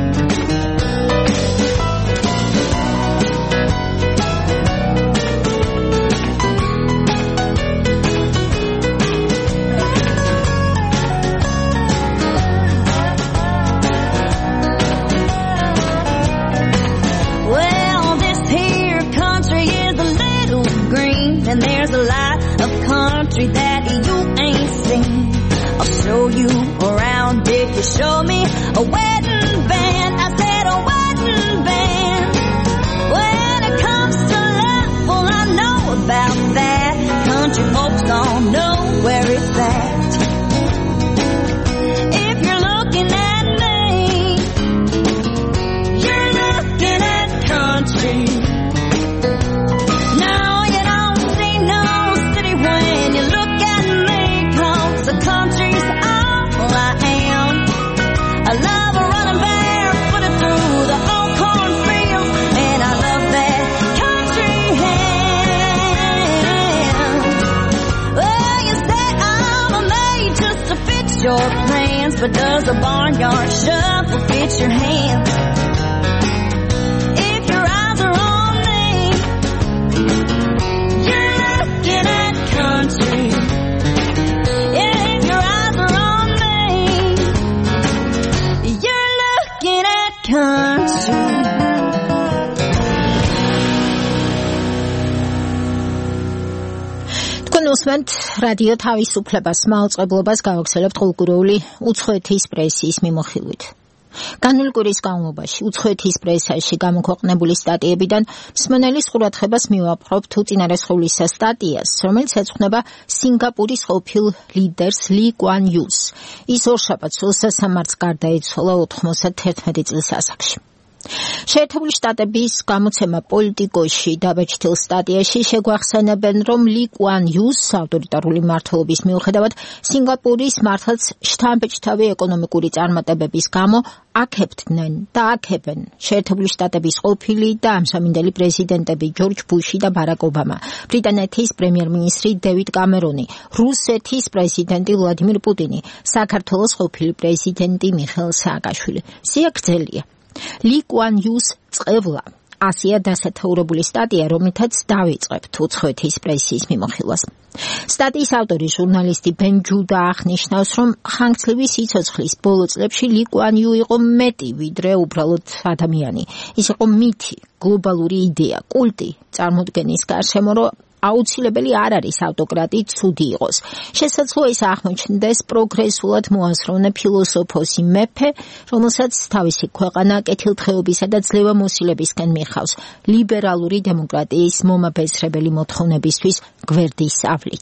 And there's a lot of country that you ain't seen. I'll show you around if you show me a wedding band. I said a wedding band. When it comes to love, well, I know about that. Country folks don't know where it's at. If you're looking at me, you're looking at country. Your plans, but does a barnyard shovel fit your hands? If your eyes are on me, you're looking at country. Yeah, if your eyes are on me, you're looking at country. უსმენთ რადიო თავისუფლებას, მაუწყებლობას გავაგრძელებთ ყურგურეული უცხოეთის პრესის მიმოხილვით. განული კვირის განმავლობაში უცხოეთის პრესაში გამოქვეყნებული სტატიებიდან მსმენელის ყურადღებას მივაპყრობთ უწინარესხულისა სტატიას, რომელიც ეძღვნება სინგაპურის ყოფილ ლიდერს ლი კუან იუს. ის ორშაბათს ოსასამართს გარდაიცვალა 91 წლის ასაკში. შეერთებული შტატების გამოცემა პოლიტიკოში დაბეჭდილ სტატიაში შეგვახსენებენ, რომ ლი კუან იუს ავტორიტარული მმართველობის მიუხედავად სინგაპურის მართლაც შთამბეჭდავი ეკონომიკური წარმატებების გამო აქებდნენ და აქებენ შეერთებული შტატების ყოფილი და ამჟამინდელი პრეზიდენტები ჯორჯ ბუში და ბარაკ ობამა, ბრიტანეთის პრემიერ-მინისტრი დევიდ კამერონი, რუსეთის პრეზიდენტი ვლადიმირ პუტინი, საქართველოს ყოფილი პრეზიდენტი მიხეილ სააკაშვილი. სიაგრძელია ლი კუან იუს წყევლა. ასია დასათაურებული სტატია, რომლითაც დავიწყებთ უცხოეთის პრესის მიმოხილვას. სტატიის ავტორი ჟურნალისტი ბენ ჯუდა აღნიშნავს, რომ ხანგრძლივი სიცოცხლის ბოლო წლებში ლი კუან იუ იყო მეტი ვიდრე უბრალოდ ადამიანი. ის იყო მითი, გლობალური იდეა, კულტი, წარმოდგენის გარშემო, რომ აუცილებელი არ არის ავტოკრატი ცუდი იყოს. შესაძლოა ის აღმოჩნდეს პროგრესულად მოაზროვნე ფილოსოფოსი მეფე, რომელსაც თავისი ქვეყანა კეთილდღეობისა და ძლევამოსილებისკენ მიხავს ლიბერალური დემოკრატიის მომაბეზრებელი მოთხოვნებისთვის გვერდის ავლით.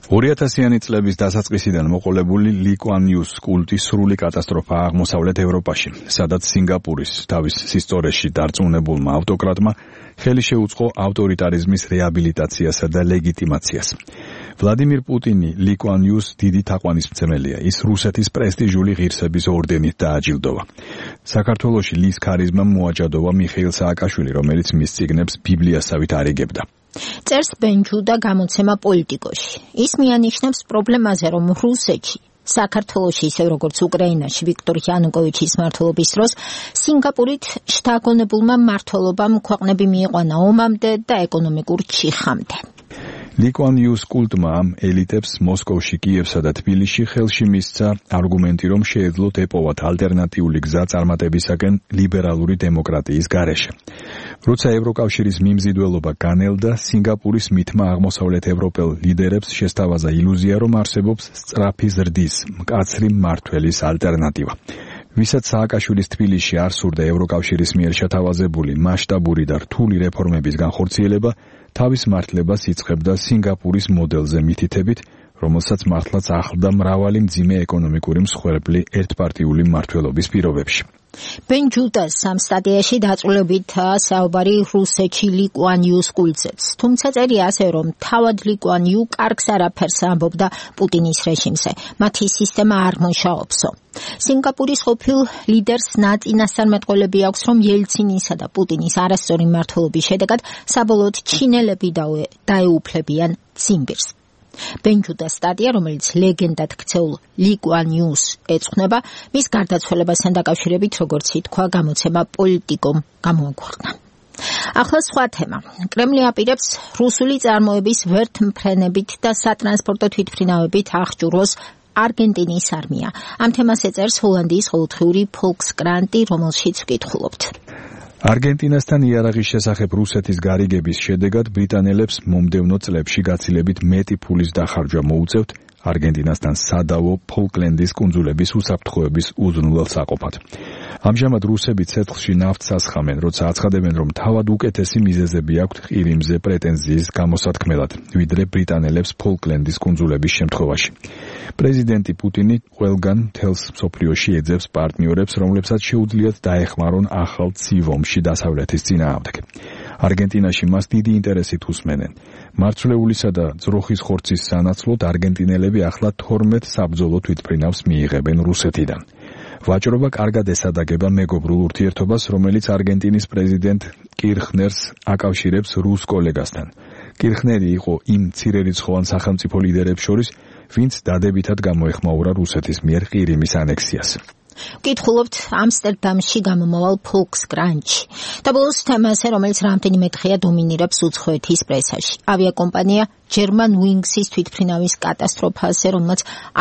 2000-იანი წლების დასაწყისიდან მოყოლებული ლი კუან იუს კულტის სრული კატასტროფა აღმოსავლეთ ევროპაში, სადაც სინგაპურის თავის სისწორეში დარწმუნებულმა ავტოკრატმა ხელი შეუწყო ავტორიტარიზმის რეაბილიტაციასა და ლეგიტიმაციას. ვლადიმირ პუტინი ლი კუან იუს დიდი თაყვანისმცემელია. ის რუსეთის პრესტიჟული ღირსების ორდენით დააჯილდოვა. საქართველოში ლის ქარიზმამ მოაჯადოვა მიხეილ სააკაშვილი, რომელიც მის წიგნებს ბიბლიასავით არიგებდა. წერს ბენჯუდა გამოცემა პოლიტიკოში. ის მიანიშნებს პრობლემაზე, რომ რუსეთში, საქართველოში, ისე როგორც უკრაინაში ვიქტორ იანუკოვიჩის მმართველობის დროს სინგაპურით შთაგონებულმა მმართველობამ ქვეყნები მიიყვანა ომამდე და ეკონომიკურ ჩიხამდე. ლი კუან იუს კულტმა ამ ელიტებს მოსკოვში, კიევსა და თბილისში ხელში მისცა არგუმენტი, რომ შეეძლოთ ეპოვათ ალტერნატიული გზა წარმატებისაკენ ლიბერალური დემოკრატიის გარეშე. როცა ევროკავშირის მიმზიდველობა განელდა, სინგაპურის მითმა აღმოსავლეთ ევროპელ ლიდერებს შესთავაზა ილუზია, რომ არსებობს სწრაფი ზრდის, მკაცრი მმართველის ალტერნატივა. ვისაც სააკაშვილის თბილისში არ სურდა ევროკავშირის მიერ შეთავაზებული მასშტაბური და რთული რეფორმების განხორციელება, თავის მართლებას იწყებდა სინგაპურის მოდელზე მითითებით, რომელსაც მართლაც ახლდა მრავალი მძიმე ეკონომიკური მსხვერპლი ერთპარტიული მმართველობის პირობებში. ბენჯუდას სამ სტატიაში დაწვრილებითაა საუბარი რუსეთში ლი კუან იუს კულტზეც. თუმცა წერია ასე, რომ თავად ლი კუან იუ კარგს არაფერს ამბობდა პუტინის რეჟიმზე. მათი სისტემა არ მუშაობსო. სინგაპურის ყოფილ ლიდერს ნაწინასწარმეტყველები აქვს, რომ ელცინისა და პუტინის არასწორი მმართველობის შედეგად საბოლოოდ ჩინელები დაეუფლებიან ციმბირს. ბენჯუდას სტატია, რომელიც ლეგენდად ქცეულ ლი კუან იუს ეძღვნება, მის გარდაცვალებასთან დაკავშირებით, როგორც ითქვა, გამოცემა პოლიტიკომ გამოაქვეყნა. ახლა სხვა თემა. კრემლი აპირებს რუსული წარმოების ვერთმფრენებით და სატრანსპორტო თვითმფრინავებით აღჭურვოს არგენტინის არმია. ამ თემას ეწერს ჰოლანდიის ყოველდღიური ფოლკსკრანტი, რომელშიც ვკითხულობთ. არგენტინასთან იარაღის შესახებ რუსეთის გარიგების შედეგად ბრიტანელებს მომდევნო წლებში გაცილებით მეტი ფულის დახარჯვა მოუწევთ არგენტინასთან სადავო ფოლკლენდის კუნძულების უსაფრთხოების უზრუნველ საყოფად. ამჟამად რუსები ცეცხლში ნავთს ასხამენ, როცა აცხადებენ, რომ თავად უკეთესი მიზეზები აქვთ ყირიმზე პრეტენზიის გამოსათქმელად, ვიდრე ბრიტანელებს ფოლკლენდის კუნძულების შემთხვევაში. პრეზიდენტი პუტინი ყველგან მთელს მსოფლიოში ეძებს პარტნიორებს, რომლებსაც შეუძლიათ დაეხმარონ ახალ ცივ ომში დასავლეთის წინააღმდეგ. არგენტინაში მას დიდი ინტერესით უსმენენ. მარცვლეულისა და ძროხის ხორცის სანაცვლოდ არგენტინელები ახლა 12 საბრძოლო თვითმფრინავს მიიღებენ რუსეთიდან. ვაჭრობა კარგად ესადაგება მეგობრულ ურთიერთობას, რომელიც არგენტინის პრეზიდენტ კირხნერს აკავშირებს რუს კოლეგასთან. კირხნერი იყო იმ მცირერიცხოვან სახელმწიფო ლიდერებს შორის, ვინც დადებითად გამოეხმაურა რუსეთის მიერ ყირიმის ანექსიას. ვკითხულობთ ამსტერდამში გამომავალ ფოლკსკრანტში. და ბოლოს თემაზე, რომელიც რამდენიმე დღეა დომინირებს უცხოეთის პრესაში. ავიაკომპანია German Wings-ის თვითმფრინავის კატასტროფაზე, რომელმაც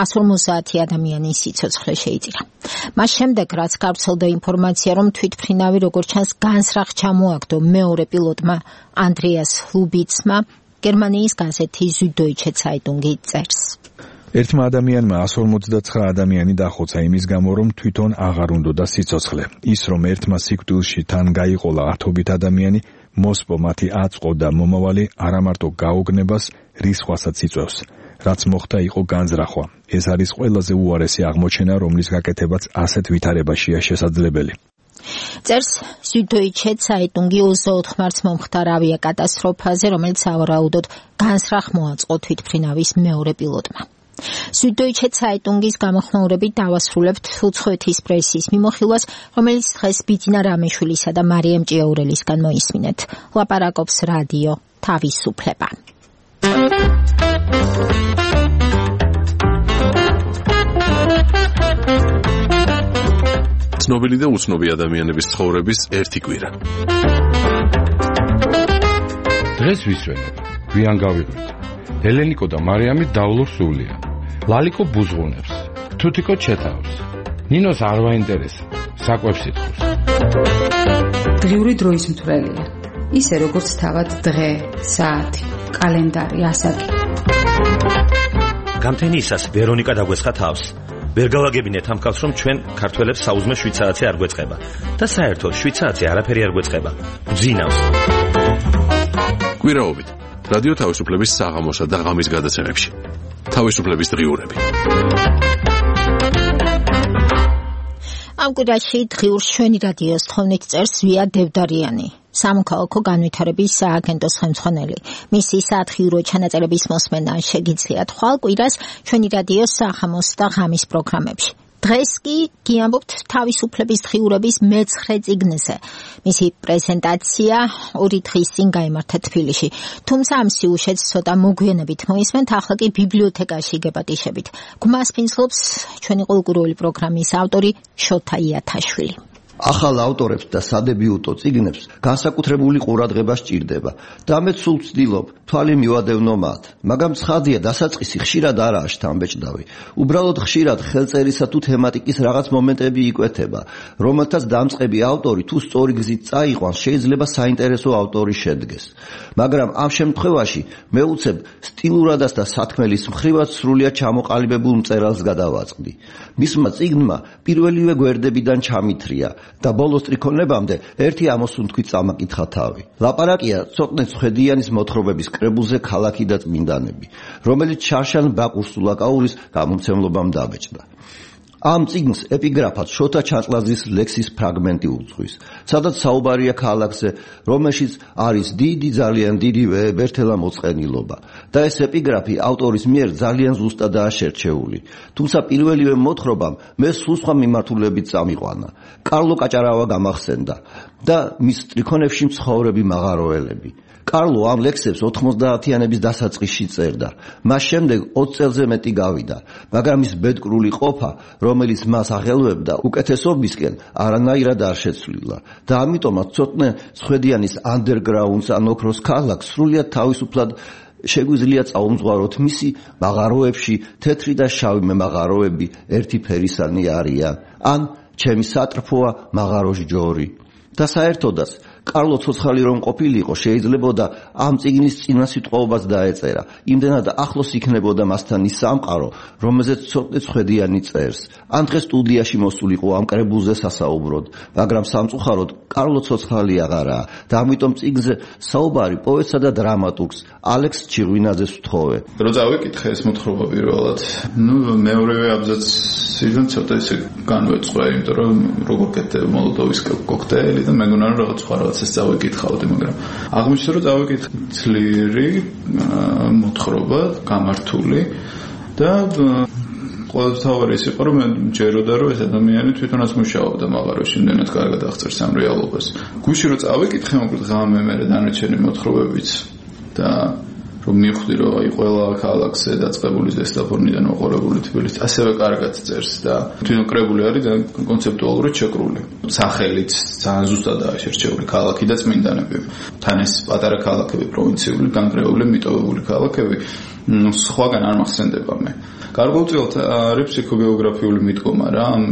150 ადამიანის სიცოცხლე შეიწირა. მას შემდეგ, რაც გავრცელდა ინფორმაცია, რომ თვითმფრინავი როგორც ჩანს განსრახ ჩამოაგდო მეორე პილოტმა ანდრეას ლუბიცმა, გერმანიის გაზეთი Süddeutsche Zeitung წერს. ერთმა ადამიანმა 159 ადამიანი დახოცა იმის გამო, რომ თვითონ აღარ უნდოდა სიცოცხლე. ის, რომ ერთმა სიკვდილში თან გაიყოლა ათობით ადამიანი, მოსპო მათი აწყო და მომავალი არამარტო გაოგნებას, რისხვასაც იწვევს. რაც მოხდა იყო განზრახვა. ეს არის ყველაზე უარესი აღმოჩენა, რომლის გაკეთებაც ასეთ ვითარებაშია შესაძლებელი. წერს Süddeutsche Zeitung 24 მარტს მომხდარ ავიაკატასტროფაზე, რომელიც ავარაუდოდ განსრახ მოაწყო თვითმფრინავის მეორე პილოტმა. Süddeutsche Zeitung-ის გამოხმაურებით დავასრულებთ უცხოეთის პრესის მიმოხილვას, რომელიც დღეს ბიძინა რამიშვილისა და მარიამ ჭიაურელისგან მოისმინეთ. ლაპარაკობს რადიო თავისუფლება. ცნობილი და უცნობი ადამიანების ცხოვრების ერთი კვირა. დღეს ვისვენებ, გვიან გავიღვით. ელენიკო და მარიამი დავლურ სულია. ლალიკო ბუზღუნებს, თუთიკო ჩეთავს. ნინოს არ ვაინტერესა, საკვებს ითხოვს. დღიური დროის მთვრელია. ისე როგორც თავად დღე, საათი, კალენდარი, ასაკი. გამთენიისას ვერონიკა დაგვესხა თავს. ვერ გავაგებინეთ ამ კაცს, რომ ჩვენ ქართველებს საუზმე 7 საათი არ გვეწყება და საერთოდ 7 საათი არაფერი არ გვეწყება. გძინავს. კვირაობით რადიო თავისუფლების საღამოსა და ღამის გადაცემებში. თავისუფლების დღიურები. ამ კვირაში დღიურ ჩვენი რადიოს თხოვნით წერს ვია დევდარიანი, სამოქალაქო განვითარების სააგენტოს ხელმძღვანელი. მისი სათხიურო ჩანაწერების მოსმენა შეგიძლიათ ხვალ კვირას ჩვენი რადიოს სახამოს და ღამის პროგრამებში. დღეს კი გიამბობთ თავისუფლების დღიურების მე-9 წიგნზე. მისი პრეზენტაცია 2 დღის წინ გაიმართა თბილისში. თუმცა ამ სიუჟეტს ცოტა მოგვიანებით მოისმენთ, ახლა კი ბიბლიოთეკაში გეპატიშებით. გმას ფინძლობს ჩვენი ყოველკვირეული პროგრამის ავტორი შოთა იათაშვილი. ახალ ავტორებს და სადებიუტო წიგნებს განსაკუთრებული ყურადღება სჭირდება და მე სულ ვცდილობ თვალი მივადევნო მათ, მაგრამ ცხადია დასაწყისი ხშირად არაა შთამბეჭდავი. უბრალოდ ხშირად ხელწერისა თუ თემატიკის რაღაც მომენტები იკვეთება, რომელთაც დამწყები ავტორი თუ სწორი გზით წაიყვანს, შეიძლება საინტერესო ავტორი შედგეს. მაგრამ ამ შემთხვევაში მე უცებ სტილურადაც და სათქმელის მხრივაც სრულიად ჩამოყალიბებულ მწერალს გადავაწყდი. მისმა წიგნმა პირველივე გვერდებიდან ჩამithრია და ბოლოს ტრიქონებამდე ერთი ამოსუნთქვით წამაკითხა თავი. ლაპარაკია ცოტნე ცხვედიანის მოთხრობების კრებულზე ქალაქი და წმინდანები, რომელიც შარშან ბაკურ სულაკაურის გამომცემლობამ დაბეჭდა. ამ წიგნს ეპიგრაფად შოთა ჩანწლაძის ლექსის ფრაგმენტი უძღვის, სადაც საუბარია ქალაქზე, რომელშიც არის ძალიან დიდი ვეებერთელა მოწყენილობა და ეს ეპიგრაფი ავტორის მიერ ძალიან ზუსტადაა შერჩეული. თუმცა პირველივე მოთხრობამ მე სულ სხვა მიმართულებით წამიყვანა. კარლო კაჭარავა გამახსენდა და მის ტრიქონებში მცხოვრები მაღაროელები. კარლო ამ ლექსებს 90-იანების დასაწყისში წერდა. მას შემდეგ 20 წელზე მეტი გავიდა, მაგრამ ის ბედკრული ყოფა, რომელიც მას აღელვებდა, უკეთესობისკენ არანაირად არ შეცვლილა და ამიტომაც ცოტნე ცხვედიანის ანდერგრაუნდს ან ოქროს ქალაქს სრულიად თავისუფლად შეგვიძლია წაუმძღვაროთ მისი მაღაროებში თეთრი და შავი მემაღაროები ერთი ფერისანი არიან, ან ჩემი სატრფოა მაღაროშ ჯორი. და საერთოდაც კარლო ცოცხალი რომ ყოფილიყო, შეიძლებოდა ამ წიგნის წინა სიტყვაობაც დაეწერა. იმდენად ახლოს იქნებოდა მასთან ის სამყარო, რომელზეც ცოტნე ცხვედიანი წერს. ან დღეს სტუდიაში მოსულიყო ამ კრებულზე სასაუბროდ, მაგრამ სამწუხაროდ კარლო ცოცხალი აღარაა და ამიტომ წიგნზე საუბარი პოეტსა და დრამატურგს ალექს ჩიღვინაძეს ვთხოვე. რო წავიკითხე ეს მოთხრობა პირველად, მეორევე აბზაციდან ცოტა ისე განვეწყდა, იმიტომ რომ როგორ კეთდება მოლოტოვის კოქტეილი და მეგონა რომ რაღაც სხვა ეს წავიკითხავდი, მაგრამ აღმოჩნდა რომ წავიკითხე ძლიერი მოთხრობა, გამართული და ყოველთავარი ის იყო რომ ჯეროდა რომ ეს ადამიანი თვითონაც მუშაობდა მაღაროში, იმდენად კარგად აღწერს ამ რეალობას. გუშინ რომ წავიკითხე მოკლედ ღამე მე დანარჩენი მოთხრობებიც და რომ მივხვდი რომ აი ყველა ქალაქზე დაწყებული ზესტაფონიდან მოყოლებული თბილისში ასევე კარგად წერს და თვითონ კრებული არის და კონცეპტუალურად შეკრული. სახელით ძალიან ზუსტადაა შერჩეული ქალაქი და წმინდანები. თან ეს პატარა ქალაქები, პროვინციული, განგრეული, მიტოვებული ქალაქები სხვაგან არ მახსენდება მე. გარკვეულწილად არის ფსიქოგეოგრაფიული მიდგომა რა ამ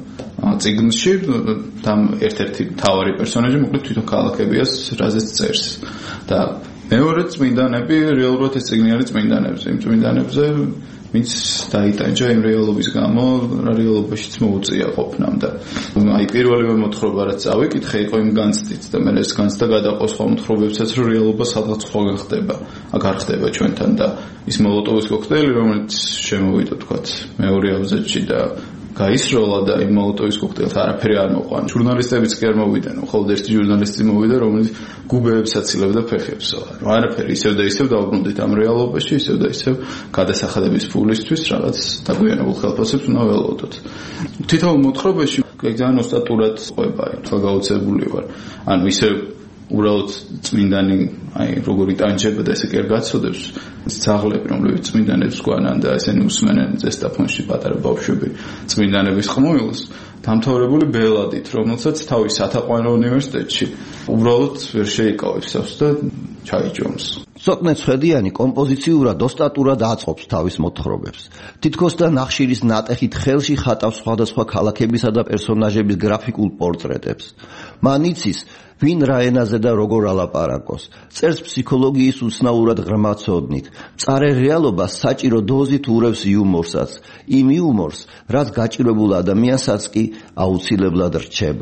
წიგნში და ერთ-ერთი მთავარი პერსონაჟი მოკლედ თვითონ ქალაქებია, რაზეც წერს და მეორე წმინდანები რეალურად ეს წიგნი არის წმინდანებზე, იმ წმინდანებზე ვინც დაიტანჯა იმ რეალობის გამო, რეალობაშიც მოუწია ყოფნამ და აი პირველივე მოთხრობა რაც წავიკითხე იყო იმ განცდით და მე ეს განცდა გადაყო სხვა მოთხრობებსაც რომ რეალობა სადღაც სხვაგან ხდება, აღარ ხდება ჩვენთან და ის მოლოტოვის კოქტეილი რომელიც შემოვიდა თქვათ მეორე აბზაცში და გაისროლა და იმ მოლოტოვის კოქტეილს არაფერი არ მოყვანა. ჟურნალისტებიც კი არ მოვიდნენ, მხოლოდ ერთი ჟურნალისტი მოვიდა, რომელიც გუბეებს აცილებდა ფეხებს. არაფერი ისევ და ისევ დაუბრუნდით ამ რეალობაში, ისევ და ისევ გადასახადების ფულისთვის რაღაც დაგვიანებულ ხელფასებს უნდა ველოდოთ. თითოეულ მოთხრობაში ძალიან ოსტატურად ყვება, თქო გაუცებული ვარ. ანუ ისევ უბრალოდ წმინდანი აი როგორი ტანჯება და ესე კი არ გაცოდებს ძაღლები რომლებიც წმინდანებს გვანან და ესენი უსმენენ ზესტაფონში პატარა ბავშვები წმინდანების ხმულს დამთავრებული ბელადით რომელსაც თავის სათაყვანო უნივერსიტეტში უბრალოდ ვერ შეიკავებს თავს და ჩაიჯომს. ცოტნე ცხვედიანი კომპოზიციურად ოსტატურად აწყობს თავის მოთხრობებს. თითქოს და ნახშირის ნატეხით ხელში ხატავს სხვადასხვა ქალაქებისა და პერსონაჟების გრაფიკულ პორტრეტებს. მან იცის ვინ რა ენაზე და როგორ ალაპარაკოს. წერს ფსიქოლოგიის უცნაურად ღრმა ცოდნით. მწარე რეალობას საჭირო დოზით ურევს იუმორსაც. იმ იუმორს, რაც გაჭირებულ ადამიანსაც კი აუცილებლად რჩება.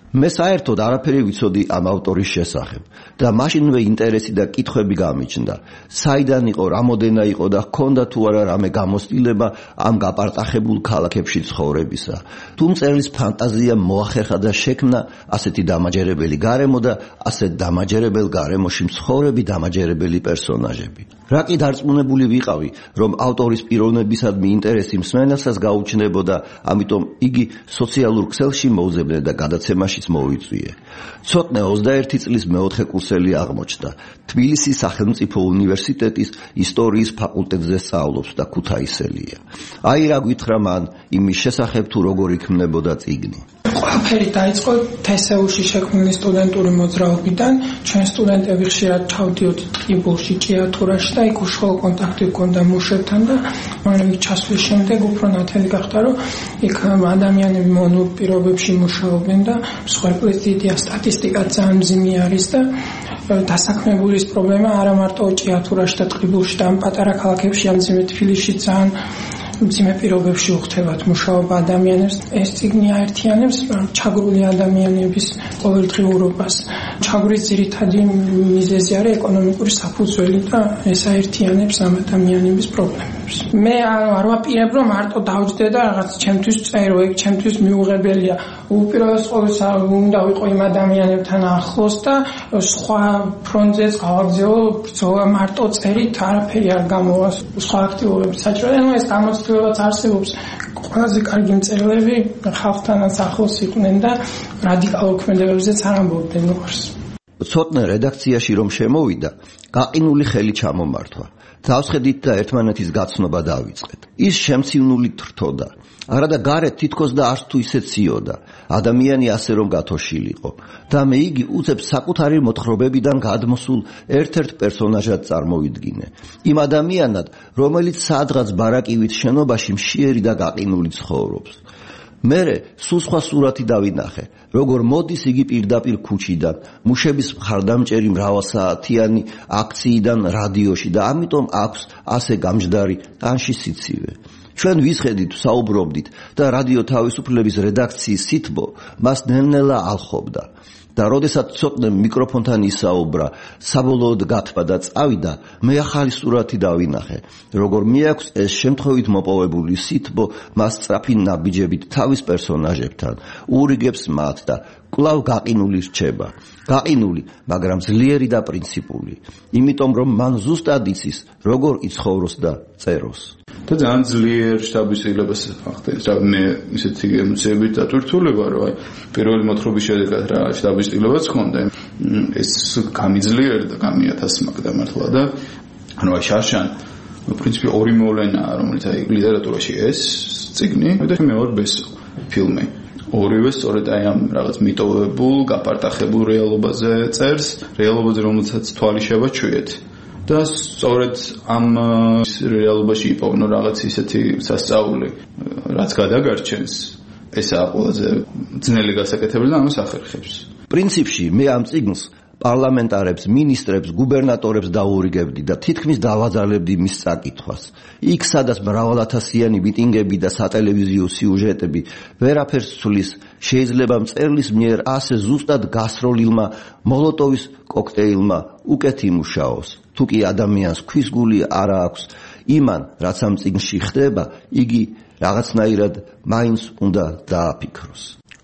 მე საერთოდ არაფერი ვიცოდი ამ ავტორის შესახებ და მაშინვე ინტერესი და კითხვები გამიჩნდა. საიდან იყო, რამოდენა იყო და ჰქონდა თუ არა რამე გამოცდილება ამ გაპარტახებულ ქალაქებში ცხოვრებისა. თუ მწერლის ფანტაზიამ მოახერხა და შექმნა ასეთი დამაჯერებელი გარემო და ასეთ დამაჯერებელ გარემოში მცხოვრები დამაჯერებელი პერსონაჟები. რა კი დარწმუნებული ვიყავი, რომ ავტორის პიროვნებისადმი ინტერესი მსმენელსაც გაუჩნდებოდა, ამიტომ იგი სოციალურ ქსელში მოუძებნე და გადაცემაშიც მოიწვიე. ცოტნე 21 წლის მეოთხე კურსელი აღმოჩნდა. თბილისის სახელმწიფო უნივერსიტეტის ისტორიის ფაკულტეტზე სწავლობს და ქუთაისელია. აი რა გითხრა მან იმის შესახებ თუ როგორ იქმნებოდა წიგნი. ყველაფერი დაიწყო თესეულში შექმნილი სტუდენტური მოძრაობიდან. ჩვენ სტუდენტები ხშირად ჩავდიოდით ტყიბულში, ჭიათურაში და იქ უშუალო კონტაქტი ჰქონდა მუშებთან და მანამდე ჩასვლის შემდეგ უფრო ნათელი გახდა, რომ იქ ადამიანები მონურ პირობებში მუშაობენ და მსხვერპლის დიდია, სტატისტიკა ძალიან მძიმე არის და დასაქმებულის პრობლემა არა მარტო ჭიათურაში და ტყიბულში და ამ პატარა ქალაქებში, ამ მძიმე თბილისში ძალიან მძიმე პირობებში უხდებათ მუშაობა ადამიანებს. ეს წიგნი აერთიანებს ჩაგრული ადამიანების ყოველდღიურობას. ჩაგრის ძირითადი მიზეზი არის ეკონომიკური საფუძველი და ეს აერთიანებს ამ ადამიანების პრობლემებს. მე არ ვაპირებ, რომ მარტო დავჯდე და რაღაც ჩემთვის წერო, ეგ ჩემთვის მიუღებელია. უპირველეს ყოვლისა უნდა ვიყო იმ ადამიანებთან ახლოს და სხვა ფრონტზეც გავაგზავნო ბრძოლა, მარტო წერით არაფერი არ გამოვა, სხვა აქტივობები საჭიროა. ანუ ეს გამოცდილებაც არსებობს. ყველაზე კარგი მწერლები ხალხთანაც ახლოს იყვნენ და რადიკალურ ქმედებებზეც არ ამბობდნენ უყურს. ცოტნე რედაქციაში რომ შემოვიდა, გაყინული ხელი ჩამომართვა. დავსხედით და ერთმანეთის გაცნობა დავიწყეთ. ის შემცინული თრთოდა. არა და გარეთ თითქოს და არც თუ ისე ციოდა. ადამიანი ასე რომ გათოშილიყო და მე იგი უცებ საკუთარი მოთხრობებიდან გადმოსულ ერთ-ერთ პერსონაჟად წარმოვიდგინე. იმ ადამიანად, რომელიც სადღაც ბარაკივით შენობაში მშიერი და გაყინული ცხოვრობს. მერე სულ სხვა სურათი დავინახე, როგორ მოდის იგი პირდაპირ ქუჩიდან, მუშების მხარდამჭერი მრავალსაათიანი აქციიდან რადიოში და ამიტომ აქვს ასე გამჯდარი ტანში სიცივე. ჩვენ ვისხედით, საუბრობდით და რადიო თავისუფლების რედაქციის სითბო მას ნელ-ნელა ალხობდა. და როდესაც ცოტნე მიკროფონთან ისაუბრა, საბოლოოდ გათბა და წავიდა, მე ახალი სურათი დავინახე, როგორ მიაქვს ეს შემთხვევით მოპოვებული სითბო მას სწრაფი ნაბიჯებით თავის პერსონაჟებთან, ურიგებს მათ და კვლავ გაყინული რჩება. გაყინული, მაგრამ ძლიერი და პრინციპული, იმიტომ რომ მან ზუსტად იცის, როგორ იცხოვროს და წეროს. და ძალიან ძლიერ შთაბეჭდილებას ახდენს. რა მე ისეთი ემოციებით დატვირთულება, რომ აი პირველი მოთხრობის შედეგად რა შთაბეჭდილებაც ჰქონდა. ეს გამიძლიერდა და გამიათასმაკდა მართლა და ანუ აი შარშან პრინციპი ორი მოვლენაა, რომელიც აი ლიტერატურაში ეს წიგნი და მეორე ბესო ფილმი. ორივე სწორედ აი ამ რაღაც მიტოვებულ, გაპარტახებულ რეალობაზე წერს, რეალობაზე რომელსაც თვალი შევაჩვიეთ. და სწორედ ამ რეალობაში იპოვნო რაღაც ისეთი სასწაული, რაც გადაგარჩენს, ესაა ყველაზე ძნელი გასაკეთებელი და ამას ახერხებს. პრინციპში მე ამ წიგნს პარლამენტარებს, მინისტრებს, გუბერნატორებს დაურიგებდი და თითქმის დავაძალებდი მის წაკითხვას. იქ სადაც მრავალათასიანი მიტინგები და სატელევიზიო სიუჟეტები ვერაფერს ცვლის, შეიძლება მწერლის მიერ ასე ზუსტად გასროლილმა მოლოტოვის კოქტეილმა უკეთ იმუშაოს. თუ კი ადამიანს ქვის გული არ აქვს იმან, რაც ამ წიგნში ხდება, იგი რაღაცნაირად მაინც უნდა დააფიქროს.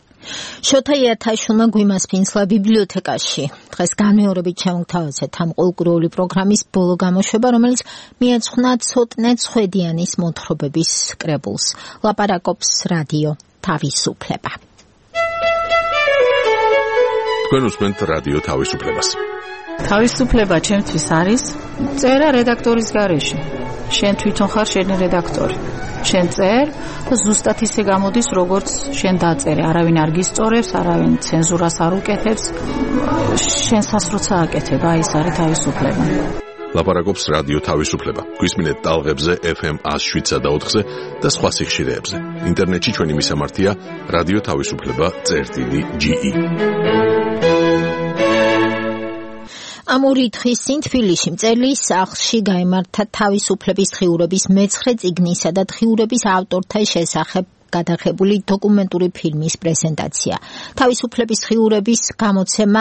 შოთა იათაშვილმა გვიმასპინსლა ბიბლიოთეკაში. დღეს განმეორებით ჩამოგთავაზეთ ამ ყოველკვირეული პროგრამის ბოლო გამოშვება, რომელიც მიეძღვნა ცოტნე ცხვედიანის მოთხრობების კრებულს. ლაპარაკობს რადიო თავისუფლება. თქვენ უსმენთ რადიო თავისუფლებას. თავისუფლება ჩემთვის არის წერა რედაქტორის გარეშე. შენ თვითონ ხარ შენი რედაქტორი. შენ წერ და ზუსტად ისე გამოდის, როგორც შენ დაწერე. არავინ არ გისწორებს, არავინ ცენზურას არ უკეთებს. შენსაც როცა აკეთება, აი ეს არის თავისუფლება. ლაპარაკობს რადიო თავისუფლება. გვისმინეთ ტალღებზე FM 107.4-ზე და სხვა სიხშირეებზე. ინტერნეტში ჩვენი მისამართია რადიო თავისუფლება.ge. ამ ორი დღის წინ თბილისში მწერლის სახლში გაიმართა თავისუფლების დღიურების მე-9 წიგნისა და დღიურების ავტორთა შესახებ გადაღებული დოკუმენტური ფილმის პრეზენტაცია. თავისუფლების დღიურების გამოცემა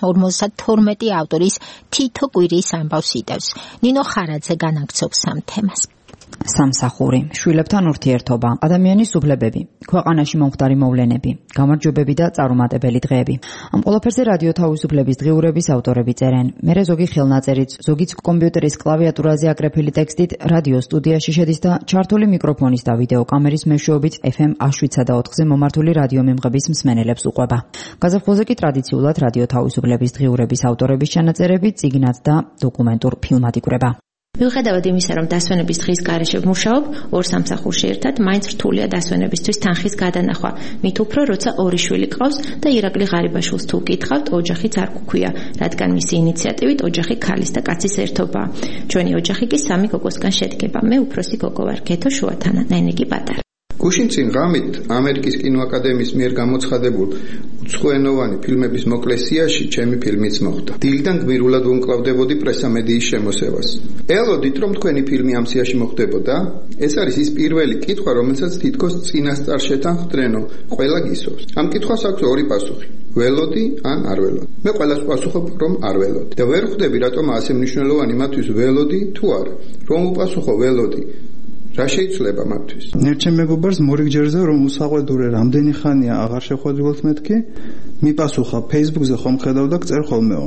52 ავტორის თითო კვირის ამბავს იტევს. ნინო ხარაძე განაგრძობს ამ თემას. სამსახური, შვილებთან ურთიერთობა, ადამიანის უფლებები, ქვეყანაში მომხდარი მოვლენები, გამარჯვებები და წარუმატებელი დღეები. ამ ყველაფერზე რადიო თავისუფლების დღიურების ავტორები წერენ. მერე ზოგი ხელნაწერით, ზოგიც კომპიუტერის კლავიატურაზე აკრეფილი ტექსტით რადიო სტუდიაში შედის და ჩართული მიკროფონის და ვიდეო კამერის მეშვეობით FM 7.4-ზე მომართული რადიო მემღების მსმენელებს უყვება. გაზაფხულზე კი ტრადიციულად რადიო თავისუფლების დღიურების ავტორების ჩანაწერები წიგნად და დოკუმენტურ ფილმად იკვრება. მიუხედავად იმისა, რომ დასვენების დღის გარეშე ვმუშაობ, ორ სამსახურში ერთად, მაინც რთულია დასვენებისთვის თანხის გადანახვა. მით უფრო, როცა ორი შვილი ყავს და ირაკლი ღარიბაშვილს თუ გითხავთ, ოჯახიც არ გქვია, რადგან მისი ინიციატივით ოჯახი ქალის და კაცის ერთობაა. ჩვენი ოჯახი კი 3 გოგოსგან შედგება. მე უფროსი გოგო ვარ, ქეთო შუათანა, ნაინე კი პატარა. გუშინ წინ ღამით ამერიკის კინოაკადემიის მიერ გამოცხადებულ უცხოენოვანი ფილმების მოკლე სიაში ჩემი ფილმიც მოხვდა. დილიდან გმირულად ვუმკლავდებოდი პრესამედიის შემოსევას. ელოდით, რომ თქვენი ფილმი ამ სიაში მოხდებოდა? ეს არის ის პირველი კითხვა, რომელსაც თითქოს წინასწარ შეთანხმდნენო ყველა გისურვს. ამ კითხვას აქვს ორი პასუხი. ველოდი ან არ ველოდი. მე ყველას პასუხობ, რომ არ ველოდი. და ვერ ხვდები, რატომ ასე მნიშვნელოვანი მათთვის ველოდი თუ არა. რომ უპასუხო ველოდი, რა შეიძლება მათთვის? ნერჩემ მეგობარს მორიგჯერზე რომ უსაყვედურე რამდენი ხანია აღარ შეხვედრილთ მეთქი მიპასუხა Facebook-ზე ხომ ხედავ და გწერ ხოლმეო.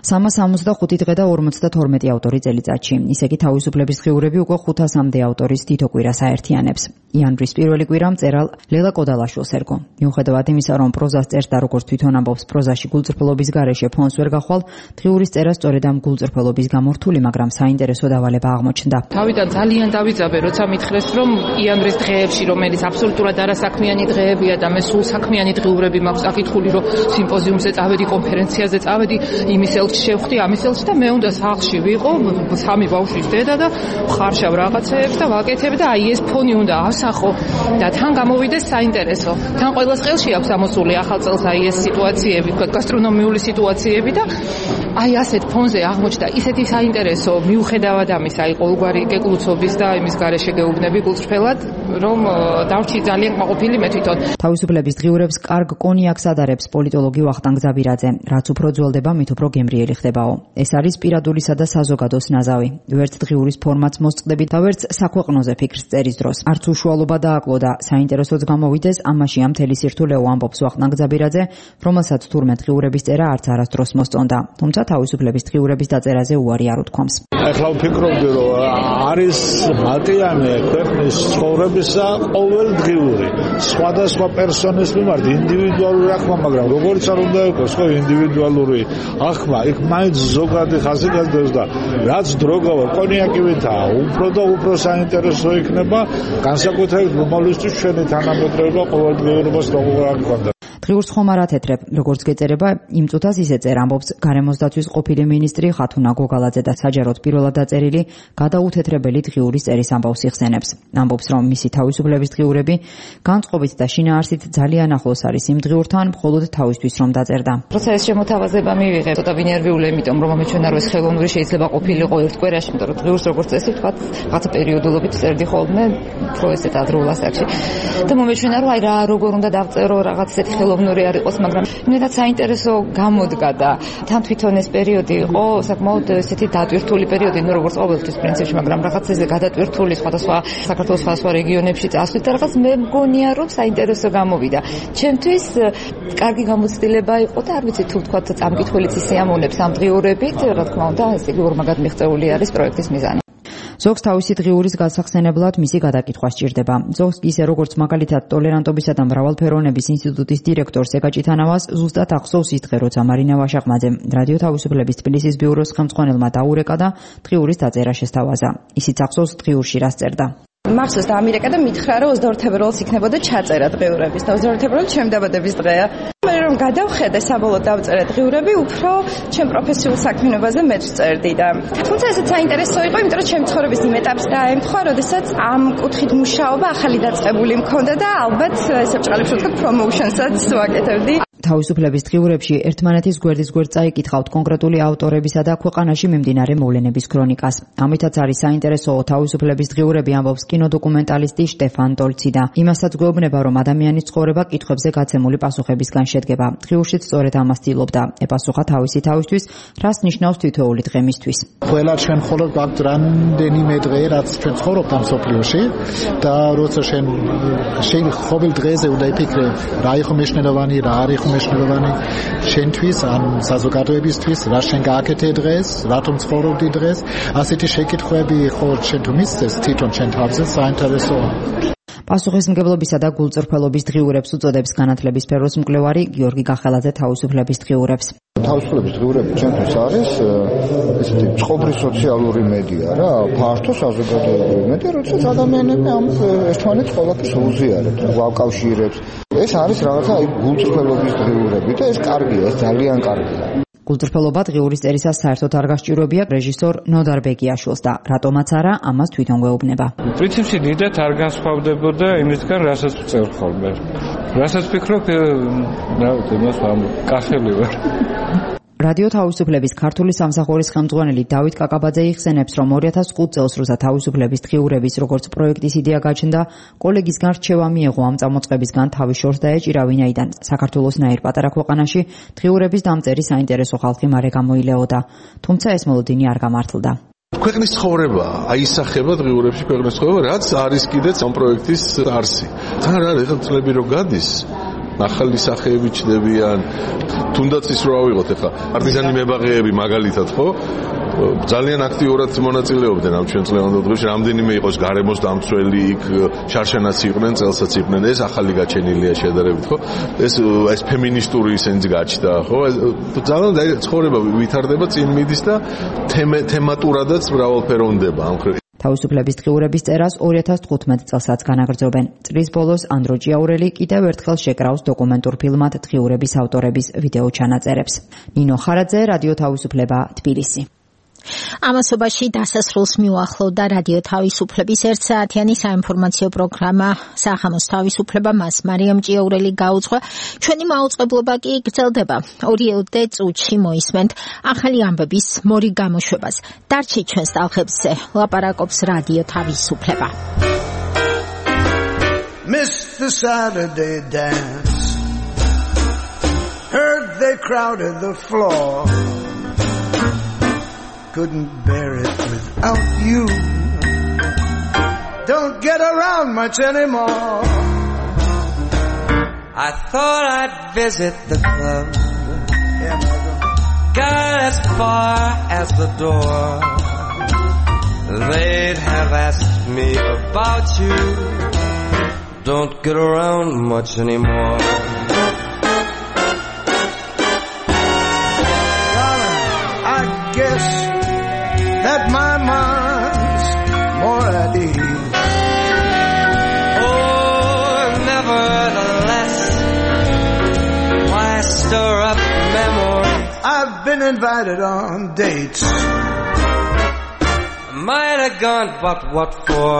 365 დღე და 52 ავტორი წელიწადში. ისე კი თავისუფლების დღიურები უკვე 500-მდე ავტორის თითო კვირას აერთიანებს. იანვრის პირველი კვირა მწერალ ლელა კოდალაშვილს ერგო. მიუხედავად იმისა, რომ პროზას წერს და როგორც თვითონ ამბობს, პროზაში გულწრფელობის გარეშე ფონს ვერ გახვალ, დღიურის წერა სწორედ ამ გულწრფელობის გამო რთული, მაგრამ საინტერესო დავალება აღმოჩნდა. თავიდან ძალიან დავიძაბე, როცა მითხრეს, რომ იანვრის დღეებში, რომელიც აბსოლუტურად არასაქმიანი დღეებია და მე სულ საქმიანი დღიურები მაქვს აკითხული, რომ სიმპოზიუმზე წავედი, კონფერენციაზე წავედი, იმის ელჩი შევხვდი, ამის ელჩი და მე უნდა სახლში ვიყო, 3 ბავშვის დედა და ხარშავ რაღაცეებს და ვაკეთებ და აი ეს ფონი უნდა ავსახო და თან გამოვიდეს საინტერესო. თან ყოველს ხელში აქვს ამოსული ახალ წელს აი ეს სიტუაციები, თქვა გასტრონომიული სიტუაციები და აი ასეთ ფონზე აღმოჩნდა ისეთი საინტერესო მიუხედავად ამისა, აი ყოველგვარი გეკლუცობის და იმის გარეშე გეუბნები გულწრფელად, რომ დავრჩი ძალიან კმაყოფილი მე თვითონ. თავისუფლების დღიურებს კარგ კონიაკს ადარებს პოლიტოლოგი ვახტანგ ზაბირაძე. რაც უფრო ძველდება, მით უფრო გემრიელი ხდებაო. ეს არის პირადულისა და საზოგადოს ნაზავი. ვერც დღიურის ფორმატს მოსწყდებით და ვერც საქვეყნოზე ფიქრს წერის დროს. არც უშუალობა დააკლო და საინტერესოც გამოვიდეს, ამაში ამ თელი სირთულეო ამბობს ვახტანგ ზაბირაძე, რომელსაც თურმე დღიურების წერა არც არასდროს მოსწონდა. თუმცა თავისუფლების დღიურების დაწერაზე უარი არ უთქვამს. ახლა ვფიქრობდი, რომ არის მატიანე ქვეყნის ცხოვრებისა ყოველ დღიური. სხვადასხვა პერსონის მიმართ ინდივიდუალური აღქმა, მაგრამ როგორც არ უნდა იყოს, ხო, ინდივიდუალური აღქმა, იქ მაინც ზოგადი ხასიათებს და რაც დრო გავა კონიაკივითაა, უფრო და უფრო საინტერესო იქნება, განსაკუთრებით მომავლისთვის ჩვენი თანამედროვე ყოველდღიურობას როგორ გქონდა. დღიურს ხომ არ ათეთრებ, როგორც გეწერება, იმ წუთას ისე წერ ამბობს გარემოს დაცვის ყოფილი მინისტრი ხათუნა გოგალაძე და საჯაროდ პირველად დაწერილი გადაუთეთრებელი დღიურის წერის ამბავს იხსენებს. ამბობს, რომ მისი თავისუფლების დღიურები განწყობით და შინაარსით ძალიან ახლოს არის იმ დღიურთან, მხოლოდ თავისთვის რომ დაწერდა. როცა ეს შემოთავაზება მივიღე, ცოტა ვინერვიული, იმიტომ რომ ამეჩვენა რომ ეს ხელოვნური შეიძლება ყოფილიყო ერთ კვირაში, იმიტომ რომ დღიურს როგორც წესი თქვათ, რაღაცა პერიოდულობით წერდი ხოლმე უფრო ესეთ ადრეულ ასაკში. და მომეჩვენა რომ აი რა როგორ უნდა დავწერო, რაღაც ესეთი ხელოვნური არ იყოს, მაგრამ მეტად საინტერესო გამოდგა და თან თვითონ ეს პერიოდი იყო საკმაოდ ესეთი დატვირთული პერიოდი, ნუ როგორც ყოველთვის პრინციპში, მაგრამ რაღაც ესე გადატვირთული სხვადასხვა საქართველოს სხვადასხვა რეგიონებში წასვლით და რაღაც მე მგონია რომ საინტერესო გამოვიდა. ჩემთვის კარგი გამოცდილება იყო და არ ვიცი თუ თქვათ წამკითხვილი სიამოვნებს ამ დღიურებით, რა თქმა უნდა, ეს იგი ორმაგად მიღწეული არის პროექტის მიზანი. ზოგს თავისი დღიურის გასახსენებლად მისი გადაკითხვა სჭირდება. ზოგს ისე როგორც მაგალითად ტოლერანტობისა და მრავალფეროვნების ინსტიტუტის დირექტორს ეკაჭითანავას ზუსტად ახსოვს ის დღე, როცა მარინა ვაშაყმაძემ რადიო თავისუფლების თბილისის ბიუროს ხელმძღვანელმა დაურეკა და დღიურის დაწერა შესთავაზა. ისიც ახსოვს დღიურში რას წერდა. მახსოვს დაამირეკა და მითხრა რომ 22 თებერვალს იქნებოდა ჩაწერა დღიურების და 22 თებერვალი ჩემი დაბადების დღეა. მე რომ გადავხედე საბოლოოდ დავწერე დღიურები, უფრო ჩემ პროფესიულ საქმიანობაზე მეც წერდი და თუმცა ესეც საინტერესო იყო, იმიტომ რომ ჩემი ცხოვრების იმ ეტაპს დაემთხვა, როდესაც ამ კუთხით მუშაობა ახალი დაწყებული მქონდა და ალბათ ესე ბრალებს ვთქვათ პრომოუშენსაც ვაკეთებდი. თავისუფლების დღიურებში ერთმანეთის გვერდის გვერდ წაიკითხავთ კონკრეტული ავტორებისა და ქვეყანაში მიმდინარე მოვლენების ქრონიკას. ამითაც არის საინტერესო თავისუფლების დღიურები, ამბობს კინოდოკუმენტალისტი შტეფან ტოლცი და იმასაც გვეუბნება, რომ ადამიანის ცხოვრება კითხვებზე გაცემული პასუხებისგან შედგება. დღიურშიც სწორედ ამას ცდილობდა ეპასუხა თავისი თავისთვის, რას ნიშნავს თითოეული დღე მისთვის. ყველა ჩვენ მხოლოდ გვაქვს რამდენიმე დღე, რაც ჩვენ ცხოვრობთ ამ სოფლიოში და როცა შენ ყოველ დღეზე უნდა იფიქრე, რა იყო მნიშვნელოვანი, რა არ იყო მნიშვნელოვანი შენთვის, ან საზოგადოებისთვის, რა შენ გააკეთე დღეს, რატომ ცხოვრობდი დღეს, ასეთი შეკითხვები ხო შენ თუ მისცეს თვითონ შენ თავზე საინტერესოა. პასუხისმგებლობისა და გულწრფელობის დღიურებს უწოდებს განათლების სფეროს მკვლევარი გიორგი გახელაძე თავისუფლების დღიურებს. თავისუფლების დღიურები ჩვენთვის არის ესეთი წყობრი სოციალური მედია რა, ფართო საზოგადოებრივი მედია, როდესაც ადამიანები ამ ერთმანეთს ყველაფერს უზიარებთ, ვაკავშირებს. ეს არის რაღაცა გულწრფელობის დღიურები და ეს კარგია, ეს ძალიან კარგია. გულწრფელობა დღიურის წერისას საერთოდ არ გასჭიროებია რეჟისორ ნოდარ ბეგიაშვილს და რატომაც არა, ამას თვითონ გვეუბნება. პრინციპში დიდად არ განსხვავდებოდა იმისგან, რასაც ვწერ ხოლმე. რასაც ვფიქრობ, იმას კახელი ვარ. რადიო თავისუფლების ქართული სამსახურის ხელმძღვანელი დავით კაკაბაძე იხსენებს, რომ 2005 წელს როცა თავისუფლების დღიურების როგორც პროექტის იდეა გაჩნდა, კოლეგისგან რჩევა მიიღო ამ წამოწყებისგან თავის შორს დაეჭირა, ვინაიდან საქართველოსნაირ პატარა ქვეყანაში დღიურების დამწერი საინტერესო ხალხი მარე გამოილეოდა. თუმცა ეს მოლოდინი არ გამართლდა. ქვეყნის ცხოვრება აისახება დღიურებში ქვეყნის ცხოვრება, რაც არის კიდეც ამ პროექტის არსი. თან რა ეხლა წლები რო გადის, ახალი სახეები ჩნდებიან, თუნდაც ის რო ავიღოთ ეხლა პარტიზანი მებაღეები მაგალითად ხო ძალიან აქტიურად მონაწილეობდნენ ამ ჩვენ წლევანდელ დღეში, რამდენიმე იყოს გარემოს დამცველი, იქ შარშანაც იყვნენ, წელსაც იყვნენ, ეს ახალი გაჩენილია შედარებით ხო, ეს ფემინისტური სენსი გაჩნდა ხო, ძალიან ცხოვრება ვითარდება, წინ მიდის და თემატურადაც მრავალფეროვნდება ამ თავისუფლების დღიურების წერას 2015 წელსაც განაგრძობენ. წლის ბოლოს ანდრო ჭიაურელი კიდევ ერთხელ შეკრავს დოკუმენტურ ფილმად დღიურების ავტორების ვიდეო ჩანაწერებს. ნინო ხარაძე, რადიო თავისუფლება, თბილისი. ამასობაში დასასრულს მიუახლოვდა რადიო თავისუფლების ერთსაათიანი საინფორმაციო პროგრამა სახამოს თავისუფლება, მას მარიამ ჭიაურელი გაუძღვა. ჩვენი მაუწყებლობა კი გრძელდება. 2 წუთში მოისმენთ ახალი ამბების მორი გამოშვებას. დარჩით ჩვენს ტალღებზე, ლაპარაკობს რადიო თავისუფლება. Missed the Saturday dance, heard they crowded the floor, couldn't bear it without you, don't get around much anymore. I thought I'd visit the club, got as far as the door, they'd have asked me about you, don't get around much anymore. Darling, I guess that my mind's more at ease. Oh, nevertheless, why stir up memories? I've been invited on dates, might have gone, but what for?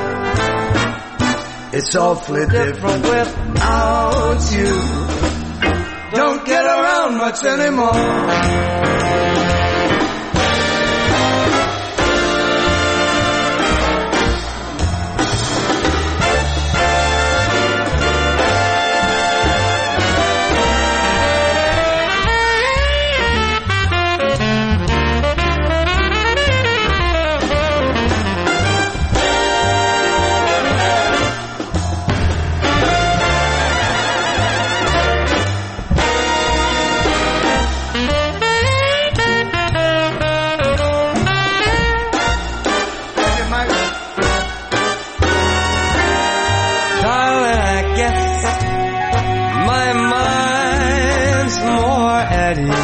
It's awfully different without you, don't get around much anymore. My mind's more at ease.